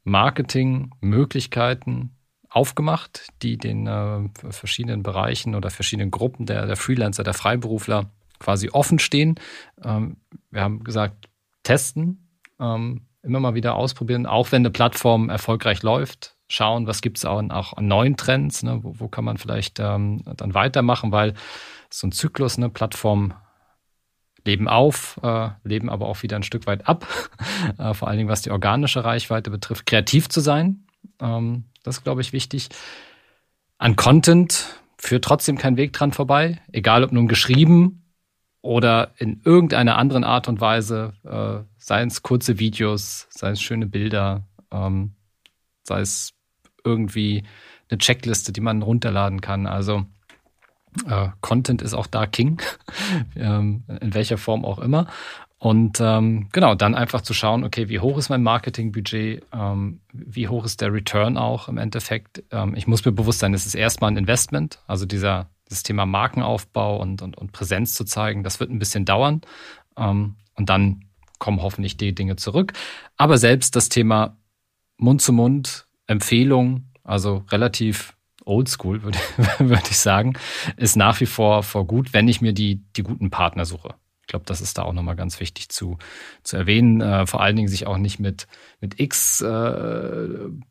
Marketingmöglichkeiten aufgemacht, die den äh, verschiedenen Bereichen oder verschiedenen Gruppen der, der Freelancer, der Freiberufler quasi offen stehen. Ähm, wir haben gesagt, testen, ähm, immer mal wieder ausprobieren, auch wenn eine Plattform erfolgreich läuft. Schauen, was gibt es auch, auch an neuen Trends, ne? wo, wo kann man vielleicht ähm, dann weitermachen, weil so ein Zyklus, eine Plattform leben auf, äh, leben aber auch wieder ein Stück weit ab, äh, vor allen Dingen was die organische Reichweite betrifft, kreativ zu sein, ähm, das ist, glaube ich, wichtig. An Content führt trotzdem kein Weg dran vorbei, egal ob nun geschrieben oder in irgendeiner anderen Art und Weise, äh, seien es kurze Videos, seien es schöne Bilder, ähm, sei es irgendwie eine Checkliste, die man runterladen kann, also Äh, Content ist auch da King, ähm, in welcher Form auch immer. Und ähm, genau, dann einfach zu schauen, okay, wie hoch ist mein Marketingbudget, ähm, wie hoch ist der Return auch im Endeffekt. Ähm, ich muss mir bewusst sein, es ist erstmal ein Investment, also dieser das Thema Markenaufbau und, und, und Präsenz zu zeigen, das wird ein bisschen dauern. Ähm, und dann kommen hoffentlich die Dinge zurück. Aber selbst das Thema Mund-zu-Mund, Empfehlung, also relativ oldschool, würde, würde ich sagen, ist nach wie vor, vor gut, wenn ich mir die, die guten Partner suche. Ich glaube, das ist da auch nochmal ganz wichtig zu, zu erwähnen. Äh, vor allen Dingen sich auch nicht mit, mit X äh,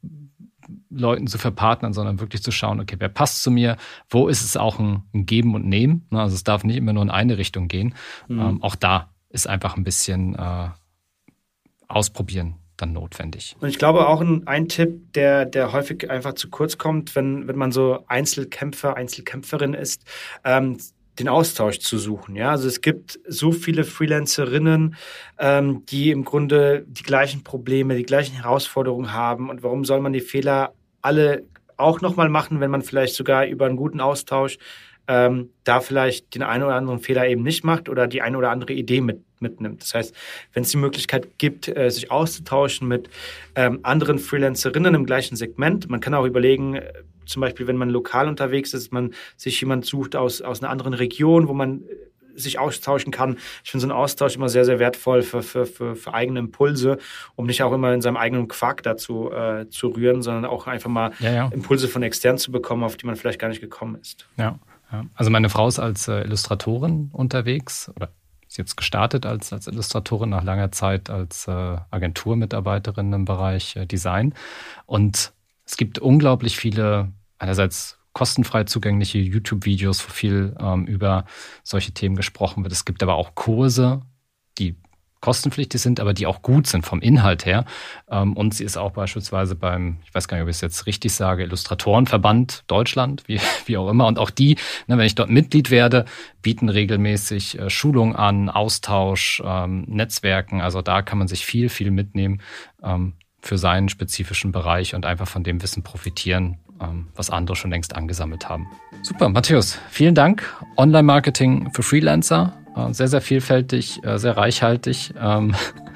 Leuten zu verpartnern, sondern wirklich zu schauen, okay, wer passt zu mir? Wo ist es auch ein, ein Geben und Nehmen? Also es darf nicht immer nur in eine Richtung gehen. Mhm. Ähm, auch da ist einfach ein bisschen äh, ausprobieren dann notwendig. Und ich glaube auch ein, ein Tipp, der, der häufig einfach zu kurz kommt, wenn, wenn man so Einzelkämpfer, Einzelkämpferin ist, ähm, den Austausch zu suchen. Ja, also es gibt so viele Freelancerinnen, ähm, die im Grunde die gleichen Probleme, die gleichen Herausforderungen haben. Und warum soll man die Fehler alle auch nochmal machen, wenn man vielleicht sogar über einen guten Austausch ähm, da vielleicht den einen oder anderen Fehler eben nicht macht oder die eine oder andere Idee mit, mitnimmt. Das heißt, wenn es die Möglichkeit gibt, äh, sich auszutauschen mit ähm, anderen Freelancerinnen im gleichen Segment, man kann auch überlegen, äh, zum Beispiel, wenn man lokal unterwegs ist, man sich jemand sucht aus, aus einer anderen Region, wo man sich austauschen kann. Ich finde so einen Austausch immer sehr, sehr wertvoll für, für, für, für eigene Impulse, um nicht auch immer in seinem eigenen Quark dazu äh, zu rühren, sondern auch einfach mal ja, ja. Impulse von extern zu bekommen, auf die man vielleicht gar nicht gekommen ist. Ja, ja. Also meine Frau ist als äh, Illustratorin unterwegs oder ist jetzt gestartet als, als Illustratorin nach langer Zeit als äh, Agenturmitarbeiterin im Bereich äh, Design. Und es gibt unglaublich viele, einerseits kostenfrei zugängliche YouTube-Videos, wo viel ähm, über solche Themen gesprochen wird. Es gibt aber auch Kurse, die kostenpflichtig sind, aber die auch gut sind vom Inhalt her. Ähm, und sie ist auch beispielsweise beim, ich weiß gar nicht, ob ich es jetzt richtig sage, Illustratorenverband Deutschland, wie, wie auch immer. Und auch die, ne, wenn ich dort Mitglied werde, bieten regelmäßig äh, Schulungen an, Austausch, ähm, Netzwerken. Also da kann man sich viel, viel mitnehmen ähm, für seinen spezifischen Bereich und einfach von dem Wissen profitieren, ähm, was andere schon längst angesammelt haben. Super, Matthäus, vielen Dank. Online-Marketing für Freelancer. Sehr, sehr vielfältig, sehr reichhaltig, ähm,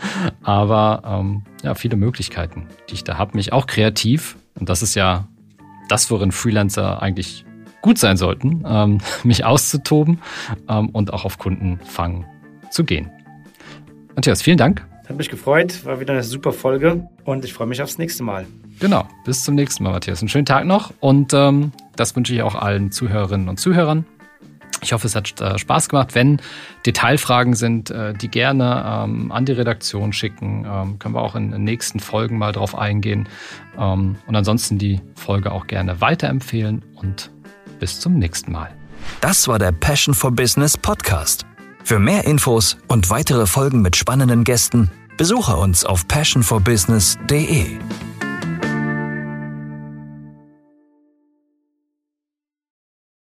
aber ähm, ja, viele Möglichkeiten, die ich da habe, mich auch kreativ, und das ist ja das, worin Freelancer eigentlich gut sein sollten, ähm, mich auszutoben ähm, und auch auf Kundenfang zu gehen. Matthias, vielen Dank. Hat mich gefreut, war wieder eine super Folge und ich freue mich aufs nächste Mal. Genau, bis zum nächsten Mal, Matthias. Einen schönen Tag noch und ähm, das wünsche ich auch allen Zuhörerinnen und Zuhörern. Ich hoffe, es hat äh, Spaß gemacht. Wenn Detailfragen sind, äh, die gerne ähm, an die Redaktion schicken, ähm, können wir auch in den nächsten Folgen mal drauf eingehen. Ähm, und ansonsten die Folge auch gerne weiterempfehlen und bis zum nächsten Mal. Das war der Passion for Business Podcast. Für mehr Infos und weitere Folgen mit spannenden Gästen besuche uns auf passion for business punkt de.